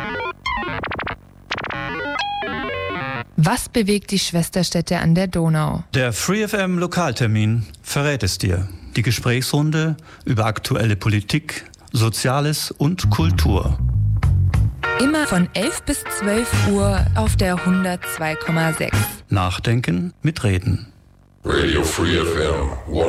Was bewegt die Schwesterstädte an der Donau? Der FreeFM Lokaltermin verrät es dir. Die Gesprächsrunde über aktuelle Politik, Soziales und Kultur. Immer von 11 bis 12 Uhr auf der 102,6. Nachdenken mit Reden. Radio Free FM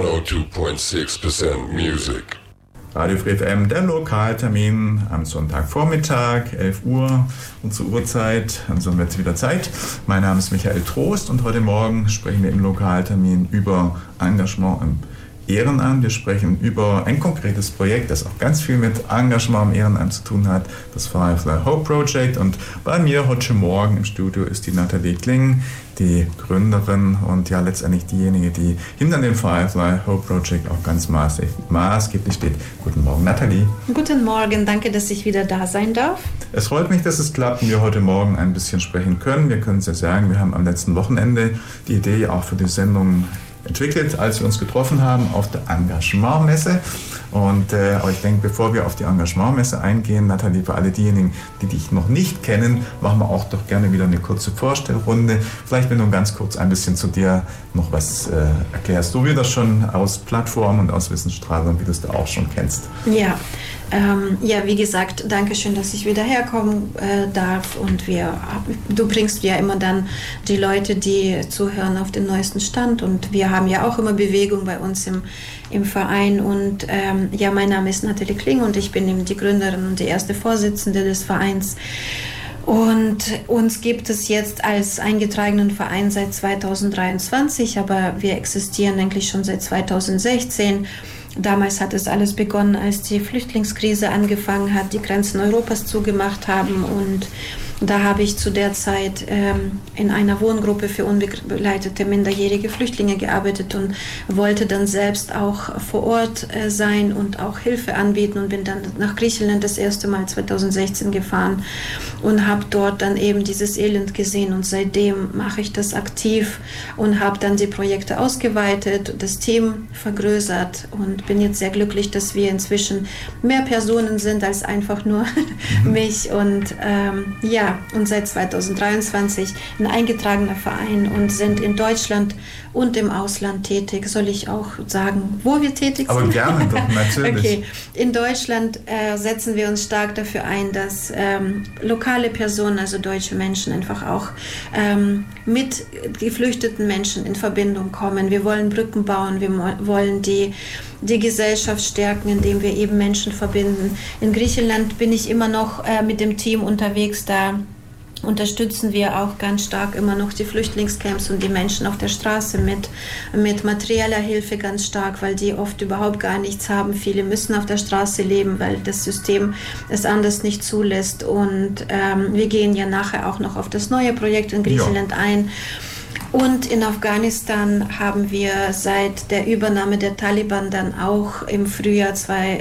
102.6% Music. Radio Free FM, der Lokaltermin am Sonntagvormittag, 11 Uhr, unsere Uhrzeit, und so wird es wieder Zeit. Mein Name ist Michael Trost und heute Morgen sprechen wir im Lokaltermin über Engagement im Ehrenamt. Wir sprechen über ein konkretes Projekt, das auch ganz viel mit Engagement im Ehrenamt zu tun hat, das Firefly Hope Project. Und bei mir heute Morgen im Studio ist die Nathalie Kling, die Gründerin und ja letztendlich diejenige, die hinter dem Firefly Hope Project auch ganz maßgeblich steht. Guten Morgen, Nathalie. Guten Morgen, danke, dass ich wieder da sein darf. Es freut mich, dass es klappt und wir heute Morgen ein bisschen sprechen können. Wir können es ja sagen, wir haben am letzten Wochenende die Idee auch für die Sendung entwickelt, als wir uns getroffen haben auf der Engagementmesse. Und aber ich denke, bevor wir auf die Engagementmesse eingehen, Nathalie, für alle diejenigen, die dich noch nicht kennen, machen wir auch doch gerne wieder eine kurze Vorstellrunde. Vielleicht, wenn du ganz kurz ein bisschen zu dir noch was erklärst, so wie das schon aus Plattformen und aus Wissensstrahlung, wie du es da auch schon kennst. Ja, wie gesagt, danke schön, dass ich wieder herkommen darf und du bringst ja immer dann die Leute, die zuhören, auf den neuesten Stand und wir haben ja auch immer Bewegung bei uns im Verein und mein Name ist Nathalie Kling und ich bin eben die Gründerin und die erste Vorsitzende des Vereins. Und uns gibt es jetzt als eingetragenen Verein seit 2023, aber wir existieren eigentlich schon seit 2016. Damals hat es alles begonnen, als die Flüchtlingskrise angefangen hat, die Grenzen Europas zugemacht haben und da habe ich zu der Zeit in einer Wohngruppe für unbegleitete minderjährige Flüchtlinge gearbeitet und wollte dann selbst auch vor Ort sein und auch Hilfe anbieten und bin dann nach Griechenland das erste Mal 2016 gefahren und habe dort dann eben dieses Elend gesehen und seitdem mache ich das aktiv und habe dann die Projekte ausgeweitet, das Team vergrößert und bin jetzt sehr glücklich, dass wir inzwischen mehr Personen sind als einfach nur mich und und seit 2023 ein eingetragener Verein und sind in Deutschland und im Ausland tätig. Soll ich auch sagen, wo wir tätig sind? Aber gerne doch, natürlich. Okay. In Deutschland setzen wir uns stark dafür ein, dass lokale Personen, also deutsche Menschen, einfach auch mit geflüchteten Menschen in Verbindung kommen. Wir wollen Brücken bauen, wir wollen die Gesellschaft stärken, indem wir eben Menschen verbinden. In Griechenland bin ich immer noch mit dem Team unterwegs, da unterstützen wir auch ganz stark immer noch die Flüchtlingscamps und die Menschen auf der Straße mit materieller Hilfe ganz stark, weil die oft überhaupt gar nichts haben. Viele müssen auf der Straße leben, weil das System es anders nicht zulässt. Und wir gehen ja nachher auch noch auf das neue Projekt in Griechenland ein. Und in Afghanistan haben wir seit der Übernahme der Taliban dann auch im Frühjahr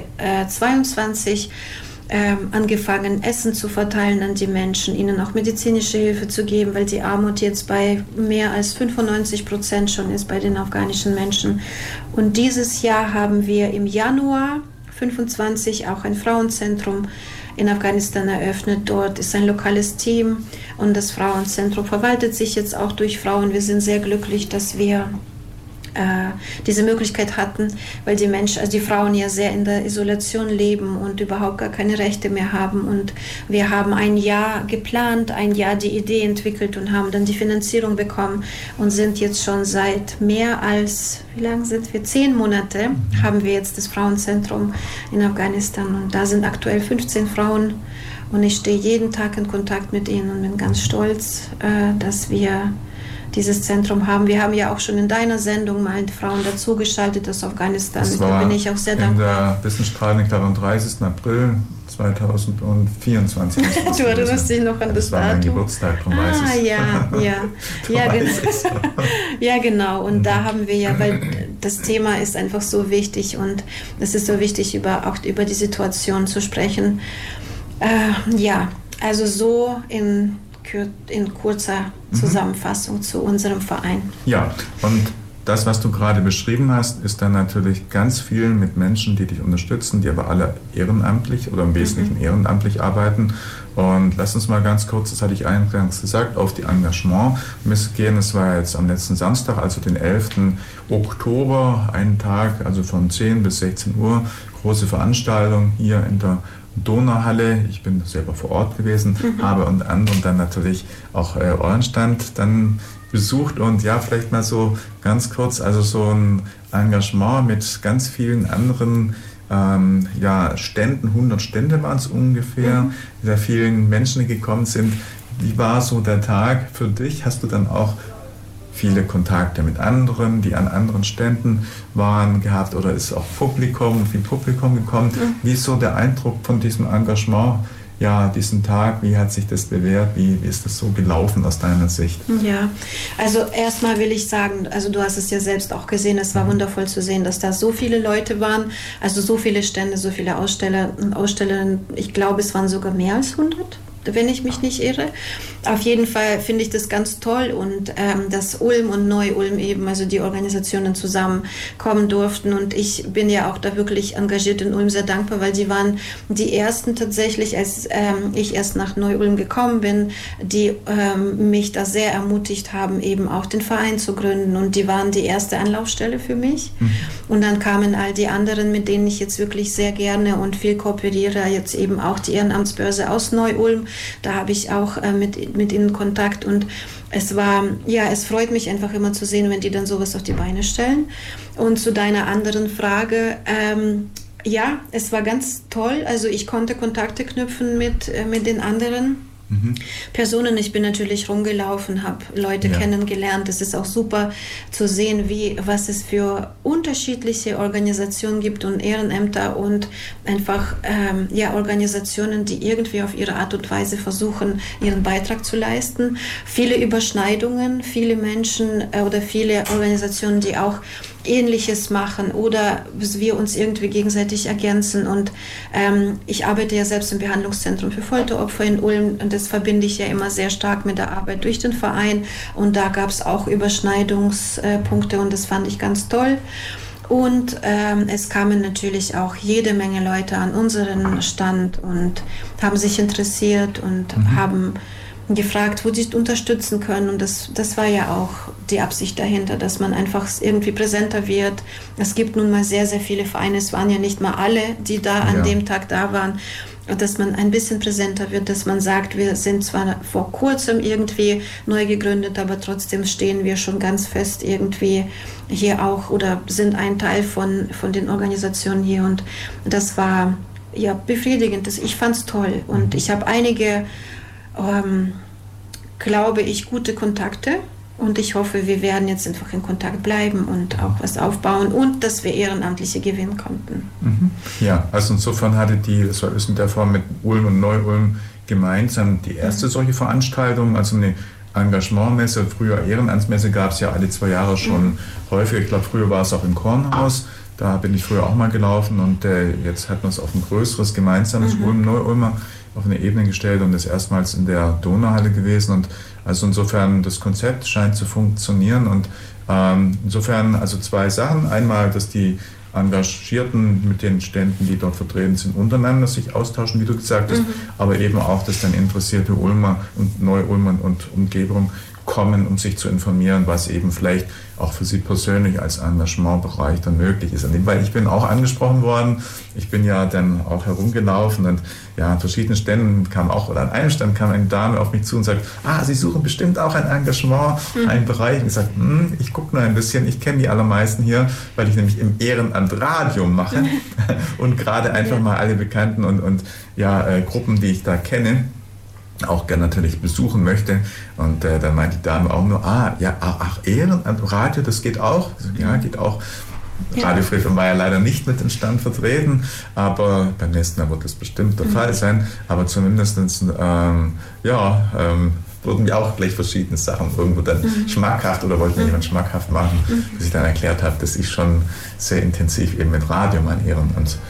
2022 angefangen, Essen zu verteilen an die Menschen, ihnen auch medizinische Hilfe zu geben, weil die Armut jetzt bei mehr als 95% schon ist bei den afghanischen Menschen. Und dieses Jahr haben wir im Januar 25 auch ein Frauenzentrum in Afghanistan eröffnet. Dort ist ein lokales Team und das Frauenzentrum verwaltet sich jetzt auch durch Frauen. Wir sind sehr glücklich, dass wir diese Möglichkeit hatten, weil die Frauen ja sehr in der Isolation leben und überhaupt gar keine Rechte mehr haben. Und wir haben ein Jahr geplant, ein Jahr die Idee entwickelt und haben dann die Finanzierung bekommen und sind jetzt schon seit mehr als, wie lange sind wir? 10 Monate haben wir jetzt das Frauenzentrum in Afghanistan und da sind aktuell 15 Frauen und ich stehe jeden Tag in Kontakt mit ihnen und bin ganz stolz, dass wir dieses Zentrum haben. Wir haben ja auch schon in deiner Sendung mal Frauen dazugeschaltet aus Afghanistan. Da bin ich auch sehr dankbar. In der Wissensstrahlung, ich glaube am 30. April 2024. Du erinnerst dich noch an das Datum? Das war mein Geburtstag, darum weiß ich es. Ja, genau. Und da haben wir ja, weil das Thema ist einfach so wichtig und es ist so wichtig, auch über die Situation zu sprechen. Also so in kurzer Zusammenfassung zu unserem Verein. Ja, und das, was du gerade beschrieben hast, ist dann natürlich ganz viel mit Menschen, die dich unterstützen, die aber alle ehrenamtlich oder im Wesentlichen ehrenamtlich arbeiten. Und lass uns mal ganz kurz, das hatte ich eingangs gesagt, auf die Engagementmesse gehen. Es war jetzt am letzten Samstag, also den 11. Oktober, einen Tag, also von 10 bis 16 Uhr, große Veranstaltung hier in der Donauhalle. Ich bin selber vor Ort gewesen, habe unter anderem dann natürlich auch euren Stand dann besucht und ja, vielleicht mal so ganz kurz, also so ein Engagement mit ganz vielen anderen Ständen, 100 Stände waren es ungefähr, da vielen Menschen, die gekommen sind. Wie war so der Tag für dich? Hast du dann auch viele Kontakte mit anderen, die an anderen Ständen waren, gehabt oder ist auch viel Publikum gekommen? Wie ist so der Eindruck von diesem Engagement? Ja, diesen Tag, wie hat sich das bewährt? Wie ist das so gelaufen aus deiner Sicht? Ja, also erstmal will ich sagen, also du hast es ja selbst auch gesehen, es war wundervoll zu sehen, dass da so viele Leute waren, also so viele Stände, so viele Aussteller und Ausstellerinnen. Ich glaube, es waren sogar mehr als 100. Wenn ich mich nicht irre. Auf jeden Fall finde ich das ganz toll und dass Ulm und Neu-Ulm eben, also die Organisationen zusammenkommen durften und ich bin ja auch da wirklich engagiert in Ulm sehr dankbar, weil die waren die ersten tatsächlich, als ich erst nach Neu-Ulm gekommen bin, die mich da sehr ermutigt haben, eben auch den Verein zu gründen und die waren die erste Anlaufstelle für mich und dann kamen all die anderen, mit denen ich jetzt wirklich sehr gerne und viel kooperiere, jetzt eben auch die Ehrenamtsbörse aus Neu-Ulm. Da habe ich auch mit ihnen Kontakt und es freut mich einfach immer zu sehen, wenn die dann sowas auf die Beine stellen. Und zu deiner anderen Frage, es war ganz toll. Also ich konnte Kontakte knüpfen mit den anderen Personen. Ich bin natürlich rumgelaufen, habe Leute kennengelernt. Es ist auch super zu sehen, was es für unterschiedliche Organisationen gibt und Ehrenämter und einfach Organisationen, die irgendwie auf ihre Art und Weise versuchen, ihren Beitrag zu leisten. Viele Überschneidungen, viele Menschen oder viele Organisationen, die auch Ähnliches machen oder wir uns irgendwie gegenseitig ergänzen. Und ich arbeite ja selbst im Behandlungszentrum für Folteropfer in Ulm und das verbinde ich ja immer sehr stark mit der Arbeit durch den Verein. Und da gab es auch Überschneidungspunkte und das fand ich ganz toll. Und es kamen natürlich auch jede Menge Leute an unseren Stand und haben sich interessiert und haben gefragt, wo sie unterstützen können. Und das war ja auch die Absicht dahinter, dass man einfach irgendwie präsenter wird. Es gibt nun mal sehr, sehr viele Vereine. Es waren ja nicht mal alle, die da an dem Tag da waren. Und dass man ein bisschen präsenter wird, dass man sagt, wir sind zwar vor kurzem irgendwie neu gegründet, aber trotzdem stehen wir schon ganz fest irgendwie hier auch oder sind ein Teil von den Organisationen hier. Und das war ja befriedigend. Ich fand es toll. Und ich habe einige glaube ich, gute Kontakte und ich hoffe, wir werden jetzt einfach in Kontakt bleiben und auch was aufbauen und dass wir Ehrenamtliche gewinnen konnten. Ja, also insofern hatte das war in der Form mit Ulm und Neu-Ulm gemeinsam die erste solche Veranstaltung, also eine Engagementmesse, früher Ehrenamtsmesse gab es ja alle 2 Jahre schon häufig. Ich glaube, früher war es auch im Kornhaus. Da bin ich früher auch mal gelaufen und jetzt hat man es auf ein größeres gemeinsames Ulm-Neu-Ulmer auf eine Ebene gestellt und ist erstmals in der Donauhalle gewesen. Und also insofern, das Konzept scheint zu funktionieren. Und insofern also 2 Sachen. Einmal, dass die Engagierten mit den Ständen, die dort vertreten sind, untereinander sich austauschen, wie du gesagt hast, aber eben auch, dass dann interessierte Ulmer und Neu-Ulmer und Umgebung kommen, um sich zu informieren, was eben vielleicht auch für sie persönlich als Engagementbereich dann möglich ist. Weil ich bin auch angesprochen worden, ich bin ja dann auch herumgelaufen und ja, an verschiedenen Ständen an einem Stand kam eine Dame auf mich zu und sagt, Sie suchen bestimmt auch ein Engagement, einen Bereich. Und ich sage, ich gucke nur ein bisschen, ich kenne die allermeisten hier, weil ich nämlich im Ehrenamt Radio mache und gerade einfach mal alle Bekannten und Gruppen, die ich da kenne, auch gerne natürlich besuchen möchte. Und dann meint die Dame auch nur, Ehrenamt, Radio, das geht auch? Ja, geht auch. Radio Free FM war ja leider nicht mit dem Stand vertreten, aber beim nächsten Mal wird das bestimmt der Fall sein. Aber zumindest wurden mir auch gleich verschiedene Sachen irgendwo dann schmackhaft oder wollte mir jemand schmackhaft machen, bis ich dann erklärt habe, dass ich schon sehr intensiv eben mit Radio mein Ehrenamt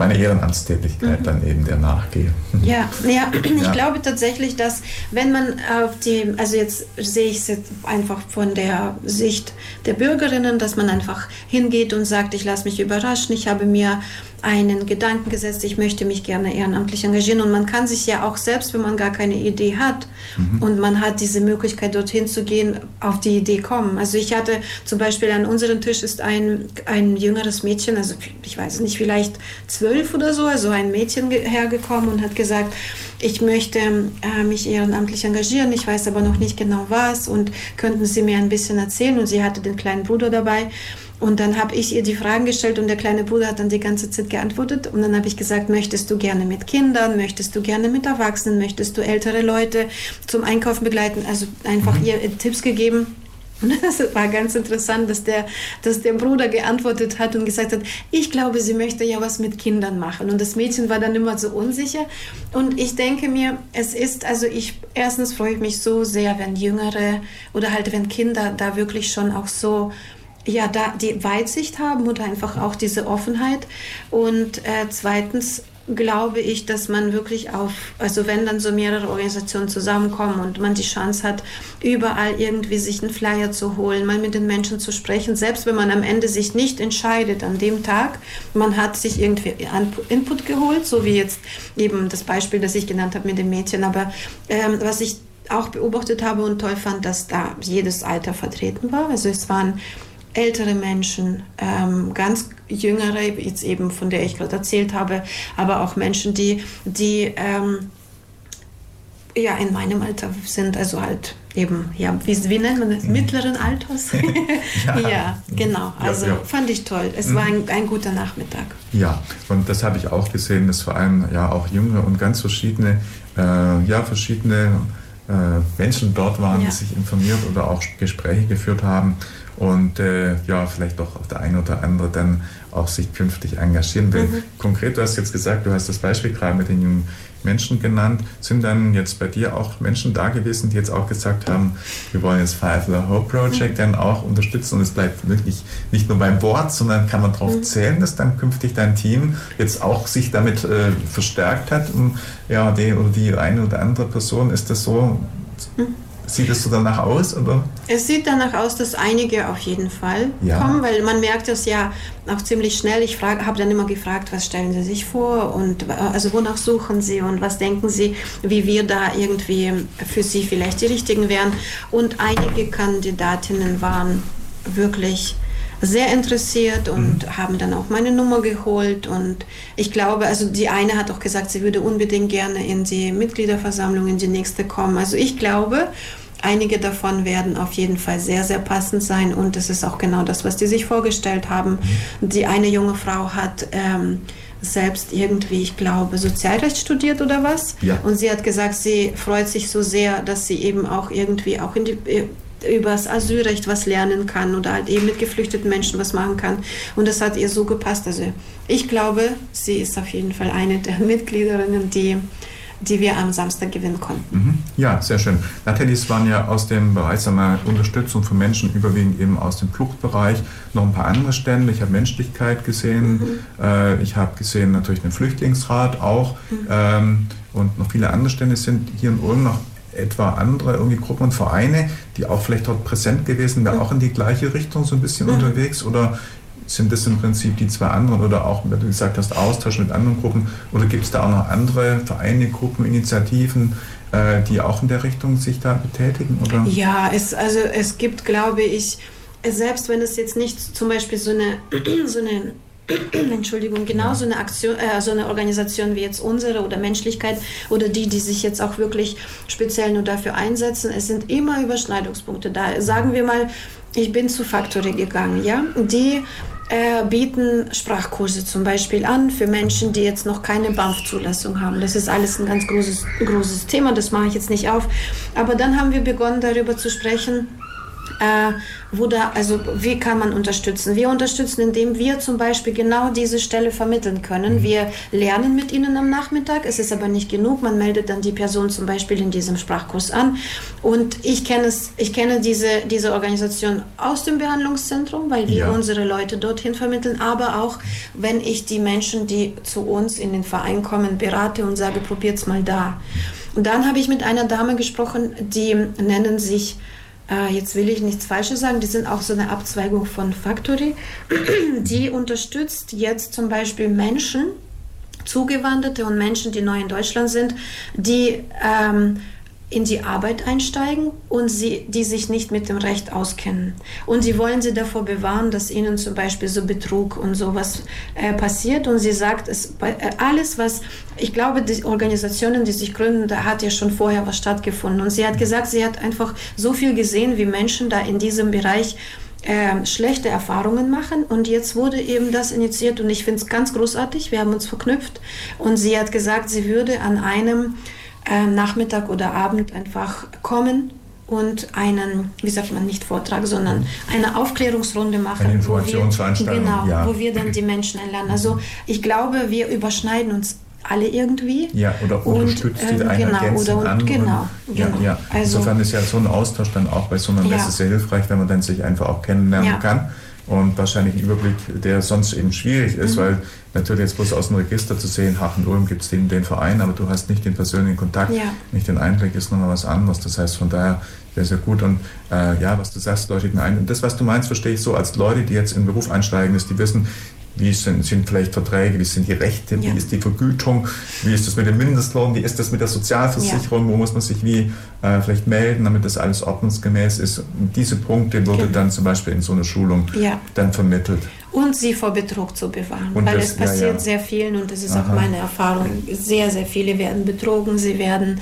meine Ehrenamtstätigkeit dann eben der nachgehe. Ja, ich glaube tatsächlich, dass wenn man also jetzt sehe ich es jetzt einfach von der Sicht der Bürgerinnen, dass man einfach hingeht und sagt, ich lasse mich überraschen, ich habe mir einen Gedanken gesetzt, ich möchte mich gerne ehrenamtlich engagieren, und man kann sich ja auch selbst, wenn man gar keine Idee hat und man hat diese Möglichkeit, dorthin zu gehen, auf die Idee kommen. Also ich hatte zum Beispiel an unserem Tisch ist ein jüngeres Mädchen, also ich weiß nicht, vielleicht 12 oder so, also ein Mädchen hergekommen und hat gesagt, ich möchte mich ehrenamtlich engagieren, ich weiß aber noch nicht genau was, und könnten Sie mir ein bisschen erzählen? Und sie hatte den kleinen Bruder dabei. Und dann habe ich ihr die Fragen gestellt und der kleine Bruder hat dann die ganze Zeit geantwortet. Und dann habe ich gesagt, möchtest du gerne mit Kindern, möchtest du gerne mit Erwachsenen, möchtest du ältere Leute zum Einkaufen begleiten? Also einfach ihr Tipps gegeben. Und das war ganz interessant, dass der Bruder geantwortet hat und gesagt hat, ich glaube, sie möchte ja was mit Kindern machen. Und das Mädchen war dann immer so unsicher. Und ich denke mir, erstens freue ich mich so sehr, wenn Jüngere oder halt wenn Kinder da wirklich schon auch so, ja, da die Weitsicht haben oder einfach auch diese Offenheit. Und zweitens glaube ich, dass man wirklich also wenn dann so mehrere Organisationen zusammenkommen und man die Chance hat, überall irgendwie sich einen Flyer zu holen, mal mit den Menschen zu sprechen, selbst wenn man am Ende sich nicht entscheidet an dem Tag, man hat sich irgendwie Input geholt, so wie jetzt eben das Beispiel, das ich genannt habe mit dem Mädchen, aber was ich auch beobachtet habe und toll fand, dass da jedes Alter vertreten war, also es waren ältere Menschen, ganz jüngere, jetzt eben von der ich gerade erzählt habe, aber auch Menschen, die ja in meinem Alter sind, also halt eben, ja, wie nennt man das, mittleren Alters? Ja, genau, also fand ich toll. Es war ein guter Nachmittag. Ja, und das habe ich auch gesehen, dass vor allem ja auch jüngere und ganz verschiedene Menschen dort waren, die sich informiert oder auch Gespräche geführt haben und vielleicht doch auch der eine oder andere dann auch sich künftig engagieren will. Konkret, du hast jetzt gesagt, du hast das Beispiel gerade mit den jungen Menschen genannt. Sind dann jetzt bei dir auch Menschen da gewesen, die jetzt auch gesagt haben, wir wollen jetzt Five the Hope Project dann auch unterstützen, und es bleibt wirklich nicht nur beim Wort, sondern kann man darauf zählen, dass dann künftig dein Team jetzt auch sich damit verstärkt hat, und die eine oder andere Person, ist das so? Sieht es so danach aus, oder? Es sieht danach aus, dass einige auf jeden Fall kommen, weil man merkt das ja auch ziemlich schnell. Ich habe dann immer gefragt, was stellen Sie sich vor und also wonach suchen Sie und was denken Sie, wie wir da irgendwie für Sie vielleicht die Richtigen wären. Und einige Kandidatinnen waren wirklich sehr interessiert und haben dann auch meine Nummer geholt, und ich glaube, also die eine hat auch gesagt, sie würde unbedingt gerne in die Mitgliederversammlung, in die nächste kommen. Also ich glaube, einige davon werden auf jeden Fall sehr, sehr passend sein, und das ist auch genau das, was die sich vorgestellt haben. Die eine junge Frau hat selbst irgendwie, ich glaube, Sozialrecht studiert oder was, und sie hat gesagt, sie freut sich so sehr, dass sie eben auch irgendwie auch über das Asylrecht was lernen kann oder halt eben mit geflüchteten Menschen was machen kann. Und das hat ihr so gepasst. Also ich glaube, sie ist auf jeden Fall eine der Mitgliederinnen, die wir am Samstag gewinnen konnten. Ja, sehr schön. Nathalie, es waren ja aus dem Bereich Unterstützung von Menschen überwiegend eben aus dem Fluchtbereich noch ein paar andere Stände. Ich habe Menschlichkeit gesehen, ich habe gesehen natürlich den Flüchtlingsrat auch und noch viele andere Stände. Sind hier in Ulm noch etwa andere irgendwie Gruppen und Vereine, die auch vielleicht dort präsent gewesen wären, auch in die gleiche Richtung so ein bisschen unterwegs, oder sind das im Prinzip die zwei anderen, oder auch, wenn du gesagt hast, Austausch mit anderen Gruppen, oder gibt es da auch noch andere Vereine, Gruppen, Initiativen, die auch in der Richtung sich da betätigen? Oder? Ja, es gibt, glaube ich, selbst wenn es jetzt nicht zum Beispiel so eine so eine Aktion, so eine Organisation wie jetzt unsere oder Menschlichkeit oder die sich jetzt auch wirklich speziell nur dafür einsetzen, es sind immer Überschneidungspunkte da. Sagen wir mal, ich bin zu Factory gegangen, ja, die bieten Sprachkurse zum Beispiel an für Menschen, die jetzt noch keine BAMF-Zulassung haben. Das ist alles ein ganz großes Thema, das mache ich jetzt nicht auf. Aber dann haben wir begonnen, darüber zu sprechen, wie kann man unterstützen? Wir unterstützen, indem wir zum Beispiel genau diese Stelle vermitteln können. Wir lernen mit ihnen am Nachmittag, es ist aber nicht genug. Man meldet dann die Person zum Beispiel in diesem Sprachkurs an. Und ich kenne diese Organisation aus dem Behandlungszentrum, weil wir unsere Leute dorthin vermitteln, aber auch, wenn ich die Menschen, die zu uns in den Verein kommen, berate und sage, probiert's mal da. Und dann habe ich mit einer Dame gesprochen, die nennen sich, jetzt will ich nichts Falsches sagen, die sind auch so eine Abzweigung von Factory, die unterstützt jetzt zum Beispiel Menschen, Zugewanderte und Menschen, die neu in Deutschland sind, die in die Arbeit einsteigen und die sich nicht mit dem Recht auskennen. Und sie wollen sie davor bewahren, dass ihnen zum Beispiel so Betrug und sowas passiert. Und sie sagt, alles, was, ich glaube, die Organisationen, die sich gründen, da hat ja schon vorher was stattgefunden. Und sie hat gesagt, sie hat einfach so viel gesehen, wie Menschen da in diesem Bereich schlechte Erfahrungen machen, und jetzt wurde eben das initiiert und ich finde es ganz großartig, wir haben uns verknüpft und sie hat gesagt, sie würde an einem Nachmittag oder Abend einfach kommen und einen, wie sagt man, nicht Vortrag, sondern eine Aufklärungsrunde machen. Eine Informationsveranstaltung. Genau, wo wir dann die Menschen einladen. Also ich glaube, wir überschneiden uns alle irgendwie. Ja, oder unterstützt die eine ergänzt den anderen. Genau. Ja. Also, insofern ist ja so ein Austausch dann auch bei so einer Messe sehr hilfreich, wenn man dann sich einfach auch kennenlernen kann. Und wahrscheinlich ein Überblick, der sonst eben schwierig ist, weil natürlich jetzt bloß aus dem Register zu sehen, in Ulm gibt es den Verein, aber du hast nicht den persönlichen Kontakt, nicht den Einblick, ist nochmal was anderes. Das heißt, von daher wäre es ja gut. Und was du sagst, leuchtet mir ein. Und das, was du meinst, verstehe ich so als Leute, die jetzt in den Beruf einsteigen, ist, die wissen, wie sind vielleicht Verträge, wie sind die Rechte, wie ist die Vergütung, wie ist das mit dem Mindestlohn, wie ist das mit der Sozialversicherung, wo muss man sich wie vielleicht melden, damit das alles ordnungsgemäß ist. Und diese Punkte wurde dann zum Beispiel in so einer Schulung dann vermittelt. Und sie vor Betrug zu bewahren, weil es passiert sehr vielen, und das ist auch meine Erfahrung, sehr, sehr viele werden betrogen, sie werden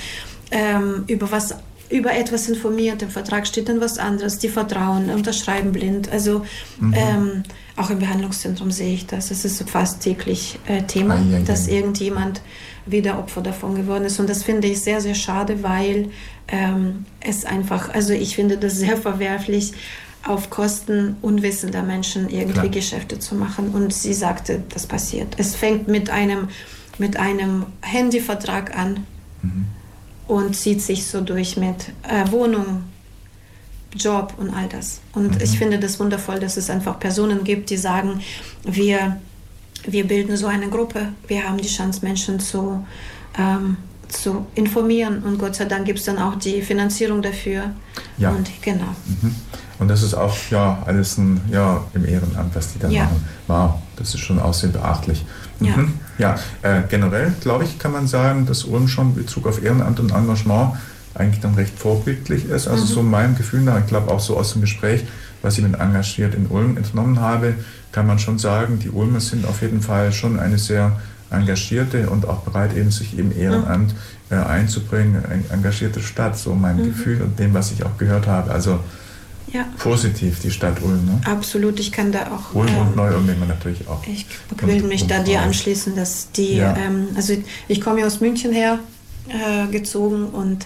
über etwas informiert, im Vertrag steht dann was anderes, die vertrauen, unterschreiben blind. Also auch im Behandlungszentrum sehe ich das. Es ist fast täglich Thema, dass irgendjemand wieder Opfer davon geworden ist. Und das finde ich sehr, sehr schade, weil es einfach, also ich finde das sehr verwerflich, auf Kosten unwissender Menschen irgendwie Geschäfte zu machen. Und sie sagte, das passiert. Es fängt mit einem Handyvertrag an. Und zieht sich so durch mit Wohnung, Job und all das. Und ich finde das wundervoll, dass es einfach Personen gibt, die sagen, wir bilden so eine Gruppe, wir haben die Chance, Menschen zu informieren, und Gott sei Dank gibt es dann auch die Finanzierung dafür. Ja. Und genau. Und das ist auch alles im Ehrenamt, was die da machen. Wow, das ist schon auch sehr beachtlich. Generell, glaube ich, kann man sagen, dass Ulm schon in Bezug auf Ehrenamt und Engagement eigentlich dann recht vorbildlich ist. Also so meinem Gefühl nach, ich glaube auch so aus dem Gespräch, was ich mit Engagiert in Ulm entnommen habe, kann man schon sagen, die Ulmer sind auf jeden Fall schon eine sehr engagierte und auch bereit, eben sich im Ehrenamt einzubringen, eine engagierte Stadt, so mein Gefühl und dem, was ich auch gehört habe. Also positiv, die Stadt Ulm. Ne? Absolut, ich kann da auch... Ulm und Neu-Ulm nehmen wir natürlich auch. Ich will mich da dir anschließen, dass die... also ich komme ja aus München her, gezogen und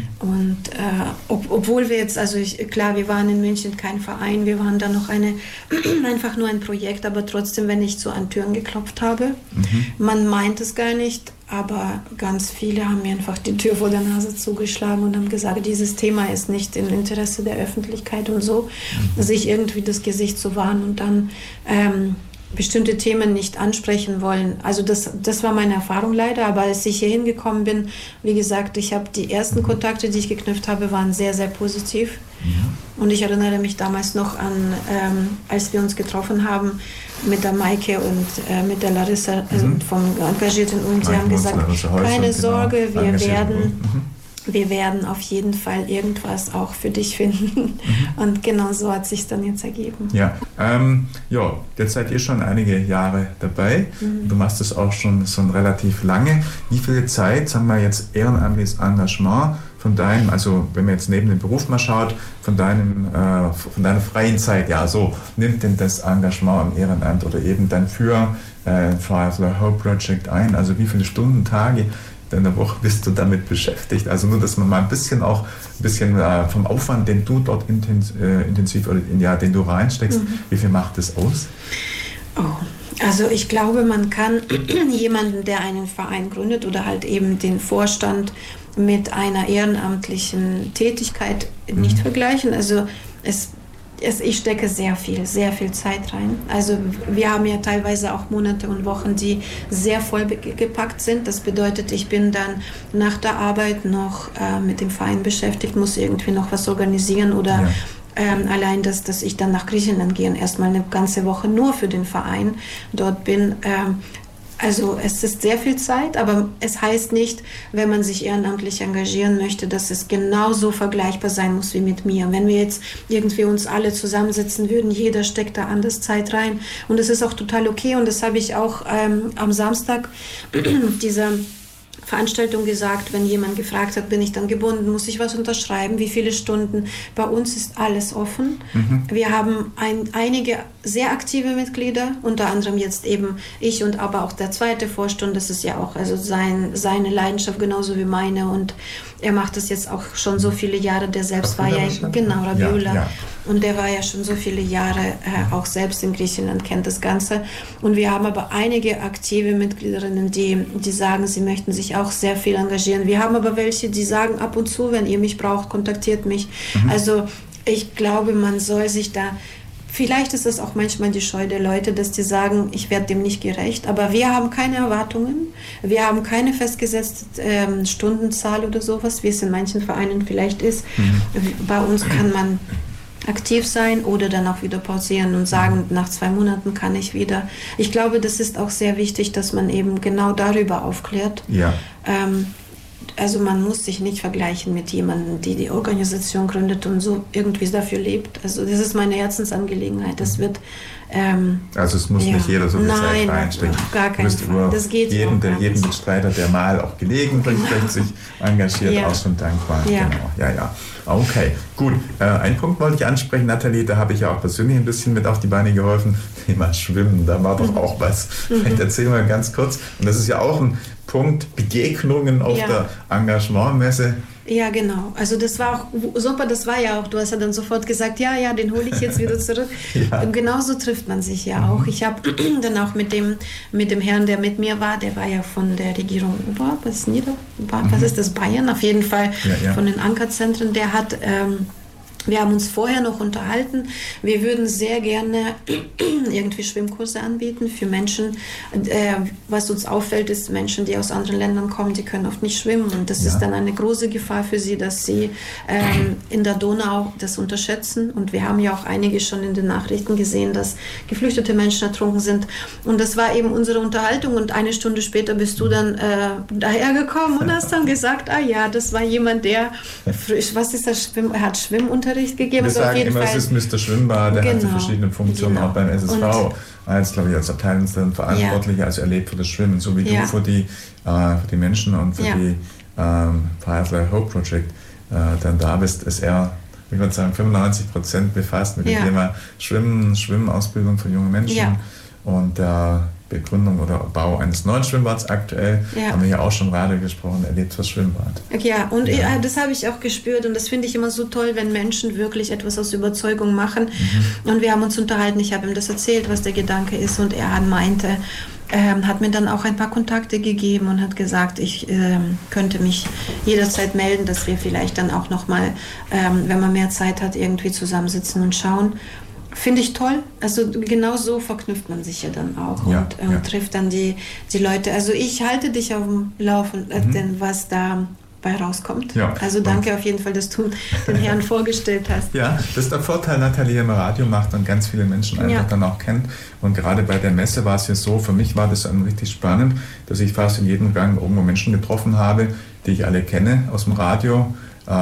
obwohl wir jetzt, klar, wir waren in München kein Verein, wir waren da noch einfach nur ein Projekt, aber trotzdem, wenn ich so an Türen geklopft habe, man meint es gar nicht, aber ganz viele haben mir einfach die Tür vor der Nase zugeschlagen und haben gesagt, dieses Thema ist nicht im Interesse der Öffentlichkeit und so, sich irgendwie das Gesicht zu wahren und dann bestimmte Themen nicht ansprechen wollen. Also das war meine Erfahrung leider, aber als ich hier hingekommen bin, wie gesagt, ich habe die ersten Kontakte, die ich geknüpft habe, waren sehr, sehr positiv. Und ich erinnere mich damals noch an, als wir uns getroffen haben mit der Maike und mit der Larissa vom Engagierten Ulm. Sie haben gesagt, keine Sorge, wir werden auf jeden Fall irgendwas auch für dich finden. Und genau so hat es sich dann jetzt ergeben. Jetzt seid ihr schon einige Jahre dabei. Du machst es auch schon relativ lange. Wie viel Zeit, sagen wir jetzt, ehrenamtliches Engagement von deinem, also wenn man jetzt neben dem Beruf mal schaut, von deiner freien Zeit, ja, so nimmt denn das Engagement im Ehrenamt oder eben dann für Fire the Hope Project ein? Also wie viele Stunden, Tage in der Woche bist du damit beschäftigt? Also nur, dass man mal ein bisschen vom Aufwand, den du dort intensiv oder den du reinsteckst, wie viel macht das aus? Oh, also ich glaube, man kann jemanden, der einen Verein gründet oder halt eben den Vorstand mit einer ehrenamtlichen Tätigkeit nicht vergleichen. Also ich stecke sehr viel Zeit rein. Also wir haben ja teilweise auch Monate und Wochen, die sehr voll gepackt sind. Das bedeutet, ich bin dann nach der Arbeit noch mit dem Verein beschäftigt, muss irgendwie noch was organisieren oder allein, dass ich dann nach Griechenland gehe und erstmal eine ganze Woche nur für den Verein dort bin. Also es ist sehr viel Zeit, aber es heißt nicht, wenn man sich ehrenamtlich engagieren möchte, dass es genauso vergleichbar sein muss wie mit mir. Wenn wir jetzt irgendwie uns alle zusammensetzen würden, jeder steckt da anders Zeit rein und es ist auch total okay und das habe ich auch am Samstag dieser Veranstaltung gesagt, wenn jemand gefragt hat, bin ich dann gebunden, muss ich was unterschreiben, wie viele Stunden. Bei uns ist alles offen. Wir haben einige sehr aktive Mitglieder, unter anderem jetzt eben ich und aber auch der zweite Vorstand, das ist ja auch also seine Leidenschaft genauso wie meine und er macht das jetzt auch schon so viele Jahre, der selbst war ja, genau, Rabiula, ja. Und der war ja schon so viele Jahre auch selbst in Griechenland, kennt das Ganze. Und wir haben aber einige aktive Mitgliederinnen, die sagen, sie möchten sich auch sehr viel engagieren. Wir haben aber welche, die sagen ab und zu, wenn ihr mich braucht, kontaktiert mich. Also ich glaube, man soll sich da, vielleicht ist es auch manchmal die Scheu der Leute, dass die sagen, ich werde dem nicht gerecht, aber wir haben keine Erwartungen, wir haben keine festgesetzte Stundenzahl oder sowas, wie es in manchen Vereinen vielleicht ist. Bei uns kann man aktiv sein oder dann auch wieder pausieren und sagen, nach 2 Monaten kann ich wieder. Ich glaube, das ist auch sehr wichtig, dass man eben genau darüber aufklärt. Ja. Also man muss sich nicht vergleichen mit jemandem, die Organisation gründet und so irgendwie dafür lebt. Also das ist meine Herzensangelegenheit. Das wird also es muss nicht jeder so viel Zeit reinstecken. Auf gar keinen Fall. Das geht jedem Mitstreiter, der mal auch gelegentlich sich engagiert, auch schon dankbar. Ja. Genau. Ja. Okay, gut. Einen Punkt wollte ich ansprechen, Nathalie, da habe ich ja auch persönlich ein bisschen mit auf die Beine geholfen. Thema Schwimmen, da war doch auch was. Vielleicht erzähl mal ganz kurz. Und das ist ja auch ein Punkt, Begegnungen auf der Engagementmesse. Ja, genau. Also das war auch super, das war ja auch, du hast ja dann sofort gesagt, ja, den hole ich jetzt wieder zurück. Und genauso trifft man sich ja auch. Ich habe dann auch mit dem Herrn, der mit mir war, der war ja von der Regierung was ist das, Bayern? Auf jeden Fall von den Ankerzentren, der hat... wir haben uns vorher noch unterhalten. Wir würden sehr gerne irgendwie Schwimmkurse anbieten für Menschen. Was uns auffällt, ist Menschen, die aus anderen Ländern kommen, die können oft nicht schwimmen. Und das ist dann eine große Gefahr für sie, dass sie in der Donau das unterschätzen. Und wir haben ja auch einige schon in den Nachrichten gesehen, dass geflüchtete Menschen ertrunken sind. Und das war eben unsere Unterhaltung. Und 1 Stunde später bist du dann dahergekommen und hast dann gesagt, das war jemand, der er hat Schwimmunterricht gegeben. Wir sagen immer, es ist Mr. Schwimmbad, der hat verschiedene Funktionen auch beim SSV. Als Abteilungsleiter Verantwortlicher, also er lebt für das Schwimmen, so wie du für die Menschen und für die Fire the Hope Project dann da bist, ist er, ich würde sagen, 95% befasst mit dem Thema Schwimmausbildung für junge Menschen und Begründung oder Bau eines neuen Schwimmbads aktuell. Haben wir ja auch schon gerade gesprochen, er lebt fürs Schwimmbad. Ja, und das habe ich auch gespürt und das finde ich immer so toll, wenn Menschen wirklich etwas aus Überzeugung machen. Und wir haben uns unterhalten, ich habe ihm das erzählt, was der Gedanke ist und er meinte, hat mir dann auch ein paar Kontakte gegeben und hat gesagt, ich könnte mich jederzeit melden, dass wir vielleicht dann auch nochmal, wenn man mehr Zeit hat, irgendwie zusammensitzen und schauen. Finde ich toll. Also genau so verknüpft man sich ja dann auch und trifft dann die Leute. Also ich halte dich auf dem Laufenden, was da bei rauskommt. Ja. Also danke auf jeden Fall, dass du den Herrn vorgestellt hast. Ja, das ist der Vorteil, Nathalie im Radio macht und ganz viele Menschen einfach dann auch kennt. Und gerade bei der Messe war es ja so, für mich war das dann richtig spannend, dass ich fast in jedem Gang irgendwo Menschen getroffen habe, die ich alle kenne aus dem Radio.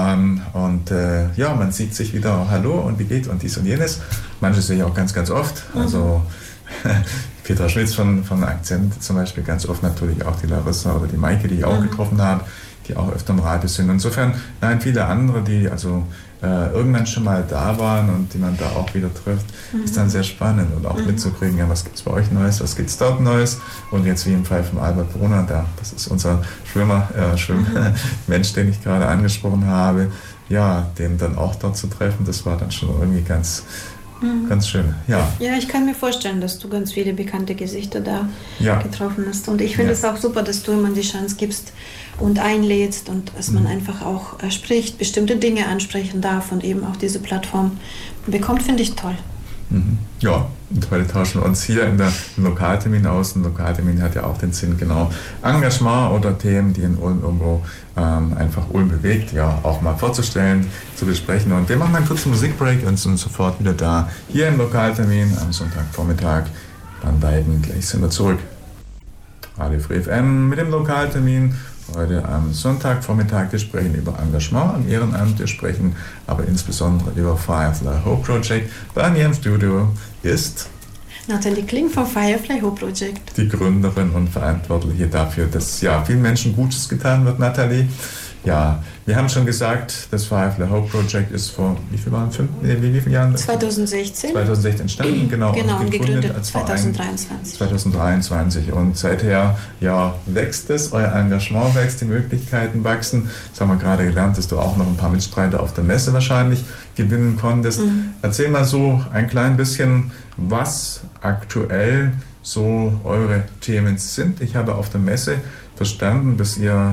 Man sieht sich wieder, hallo und wie geht's und dies und jenes. Manche sehe ich auch ganz, ganz oft. Also Petra Schmitz von Akzent zum Beispiel ganz oft, natürlich auch die Larissa oder die Maike, die ich auch getroffen habe, die auch öfter im Radio sind. Insofern, nein, viele andere, die also irgendwann schon mal da waren und die man da auch wieder trifft, ist dann sehr spannend und auch mitzukriegen, ja, was gibt es bei euch Neues, was gibt es dort Neues, und jetzt wie im Fall von Albert Brunner, das ist unser Schwimmermensch, den ich gerade angesprochen habe, ja, den dann auch dort zu treffen, das war dann schon irgendwie ganz schön, ja. Ja, ich kann mir vorstellen, dass du ganz viele bekannte Gesichter da getroffen hast. Und ich finde es auch super, dass du immer die Chance gibst und einlädst und dass man einfach auch spricht, bestimmte Dinge ansprechen darf und eben auch diese Plattform bekommt, finde ich toll. Ja, und heute tauschen wir uns hier im Lokaltermin aus. Ein Lokaltermin hat ja auch den Sinn, genau, Engagement oder Themen, die in Ulm irgendwo einfach Ulm bewegt, ja, auch mal vorzustellen, zu besprechen. Und wir machen einen kurzen Musikbreak und sind sofort wieder da, hier im Lokaltermin am Sonntagvormittag. Dann beiden, gleich sind wir zurück. Radio Free FM mit dem Lokaltermin. Heute am Sonntagvormittag, wir sprechen über Engagement am Ehrenamt, wir sprechen aber insbesondere über Firefly Hope Project. Bei mir im Studio ist Nathalie Kling vom Firefly Hope Project. Die Gründerin und Verantwortliche dafür, dass vielen Menschen Gutes getan wird, Nathalie. Ja, wir haben schon gesagt, das Firefly Hope Project ist vor, wie vielen Jahren? 2016. 2016 entstanden, genau und gegründet als 2023. 2023. Und seither, wächst es, euer Engagement wächst, die Möglichkeiten wachsen. Das haben wir gerade gelernt, dass du auch noch ein paar Mitstreiter auf der Messe wahrscheinlich gewinnen konntest. Erzähl mal so ein klein bisschen, was aktuell so eure Themen sind. Ich habe auf der Messe verstanden, dass ihr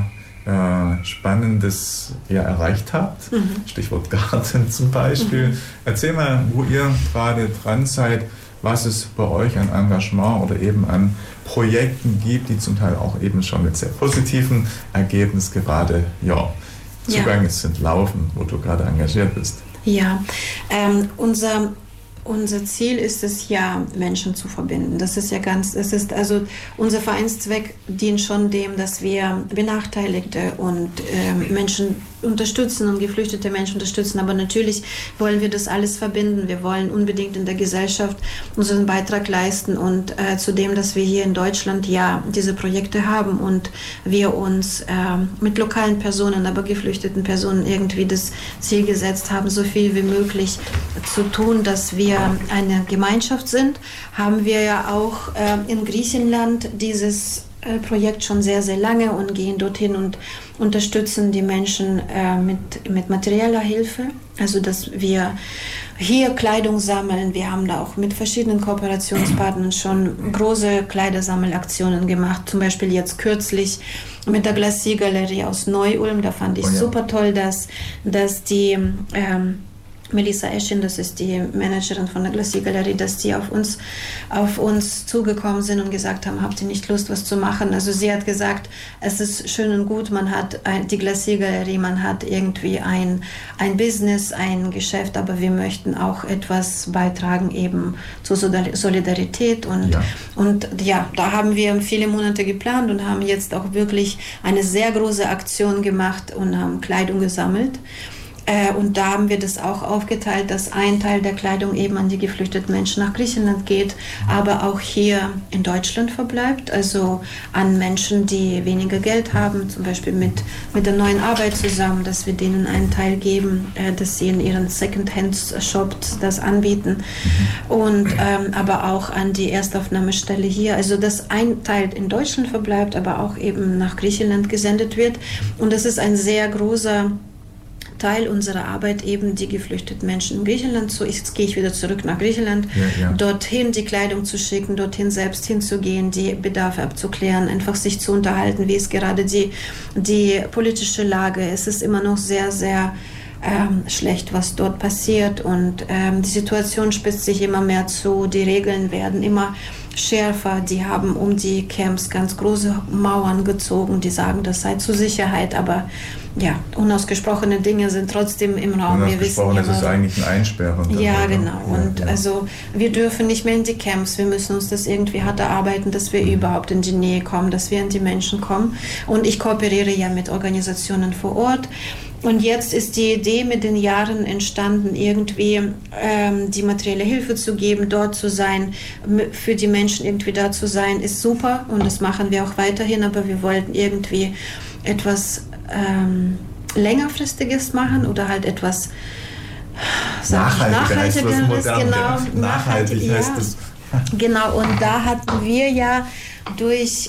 Spannendes erreicht habt. Stichwort Garten zum Beispiel. Erzähl mal, wo ihr gerade dran seid, was es bei euch an Engagement oder eben an Projekten gibt, die zum Teil auch eben schon mit sehr positiven Ergebnissen gerade zugänglich sind, laufen, wo du gerade engagiert bist. Ja, unser Ziel ist es Menschen zu verbinden. Unser Vereinszweck dient schon dem, dass wir Benachteiligte und Menschen unterstützen und geflüchtete Menschen unterstützen. Aber natürlich wollen wir das alles verbinden. Wir wollen unbedingt in der Gesellschaft unseren Beitrag leisten und zudem, dass wir hier in Deutschland diese Projekte haben und wir uns mit lokalen Personen, aber geflüchteten Personen irgendwie das Ziel gesetzt haben, so viel wie möglich zu tun, dass wir eine Gemeinschaft sind, haben wir ja auch in Griechenland dieses Projekt schon sehr, sehr lange und gehen dorthin und unterstützen die Menschen mit materieller Hilfe. Also, dass wir hier Kleidung sammeln. Wir haben da auch mit verschiedenen Kooperationspartnern schon große Kleidersammelaktionen gemacht. Zum Beispiel jetzt kürzlich mit der Glacier-Galerie aus Neu-Ulm. Da fand ich super toll, dass die Melissa Eschin, das ist die Managerin von der Glacier-Galerie, dass die auf uns zugekommen sind und gesagt haben, habt ihr nicht Lust, was zu machen? Also sie hat gesagt, es ist schön und gut, man hat die Glacier-Galerie, man hat irgendwie ein Business, ein Geschäft, aber wir möchten auch etwas beitragen eben zur Solidarität und da haben wir viele Monate geplant und haben jetzt auch wirklich eine sehr große Aktion gemacht und haben Kleidung gesammelt. Und da haben wir das auch aufgeteilt, dass ein Teil der Kleidung eben an die geflüchteten Menschen nach Griechenland geht, aber auch hier in Deutschland verbleibt, also an Menschen, die weniger Geld haben, zum Beispiel mit der neuen Arbeit zusammen, dass wir denen einen Teil geben, dass sie in ihren Second-Hand-Shops das anbieten und aber auch an die Erstaufnahmestelle hier, also dass ein Teil in Deutschland verbleibt, aber auch eben nach Griechenland gesendet wird und das ist ein sehr großer Teil unserer Arbeit eben die geflüchteten Menschen in Griechenland. So, jetzt gehe ich wieder zurück nach Griechenland, dorthin die Kleidung zu schicken, dorthin selbst hinzugehen, die Bedarfe abzuklären, einfach sich zu unterhalten, wie ist gerade die politische Lage. Es ist immer noch sehr, sehr schlecht, was dort passiert und die Situation spitzt sich immer mehr zu, die Regeln werden immer schärfer, die haben um die Camps ganz große Mauern gezogen, die sagen, das sei zur Sicherheit, aber unausgesprochene Dinge sind trotzdem im Raum. Unausgesprochen, das ist eigentlich ein Einsperren. Ja, genau. Also wir dürfen nicht mehr in die Camps. Wir müssen uns das irgendwie hart erarbeiten, dass wir überhaupt in die Nähe kommen, dass wir an die Menschen kommen. Und ich kooperiere ja mit Organisationen vor Ort. Und jetzt ist die Idee mit den Jahren entstanden, irgendwie die materielle Hilfe zu geben, dort zu sein, für die Menschen irgendwie da zu sein, ist super und das machen wir auch weiterhin, aber wir wollten irgendwie etwas längerfristiges machen oder halt etwas nachhaltigeres. Genau, nachhaltig heißt es. Genau, und da hatten wir ja durch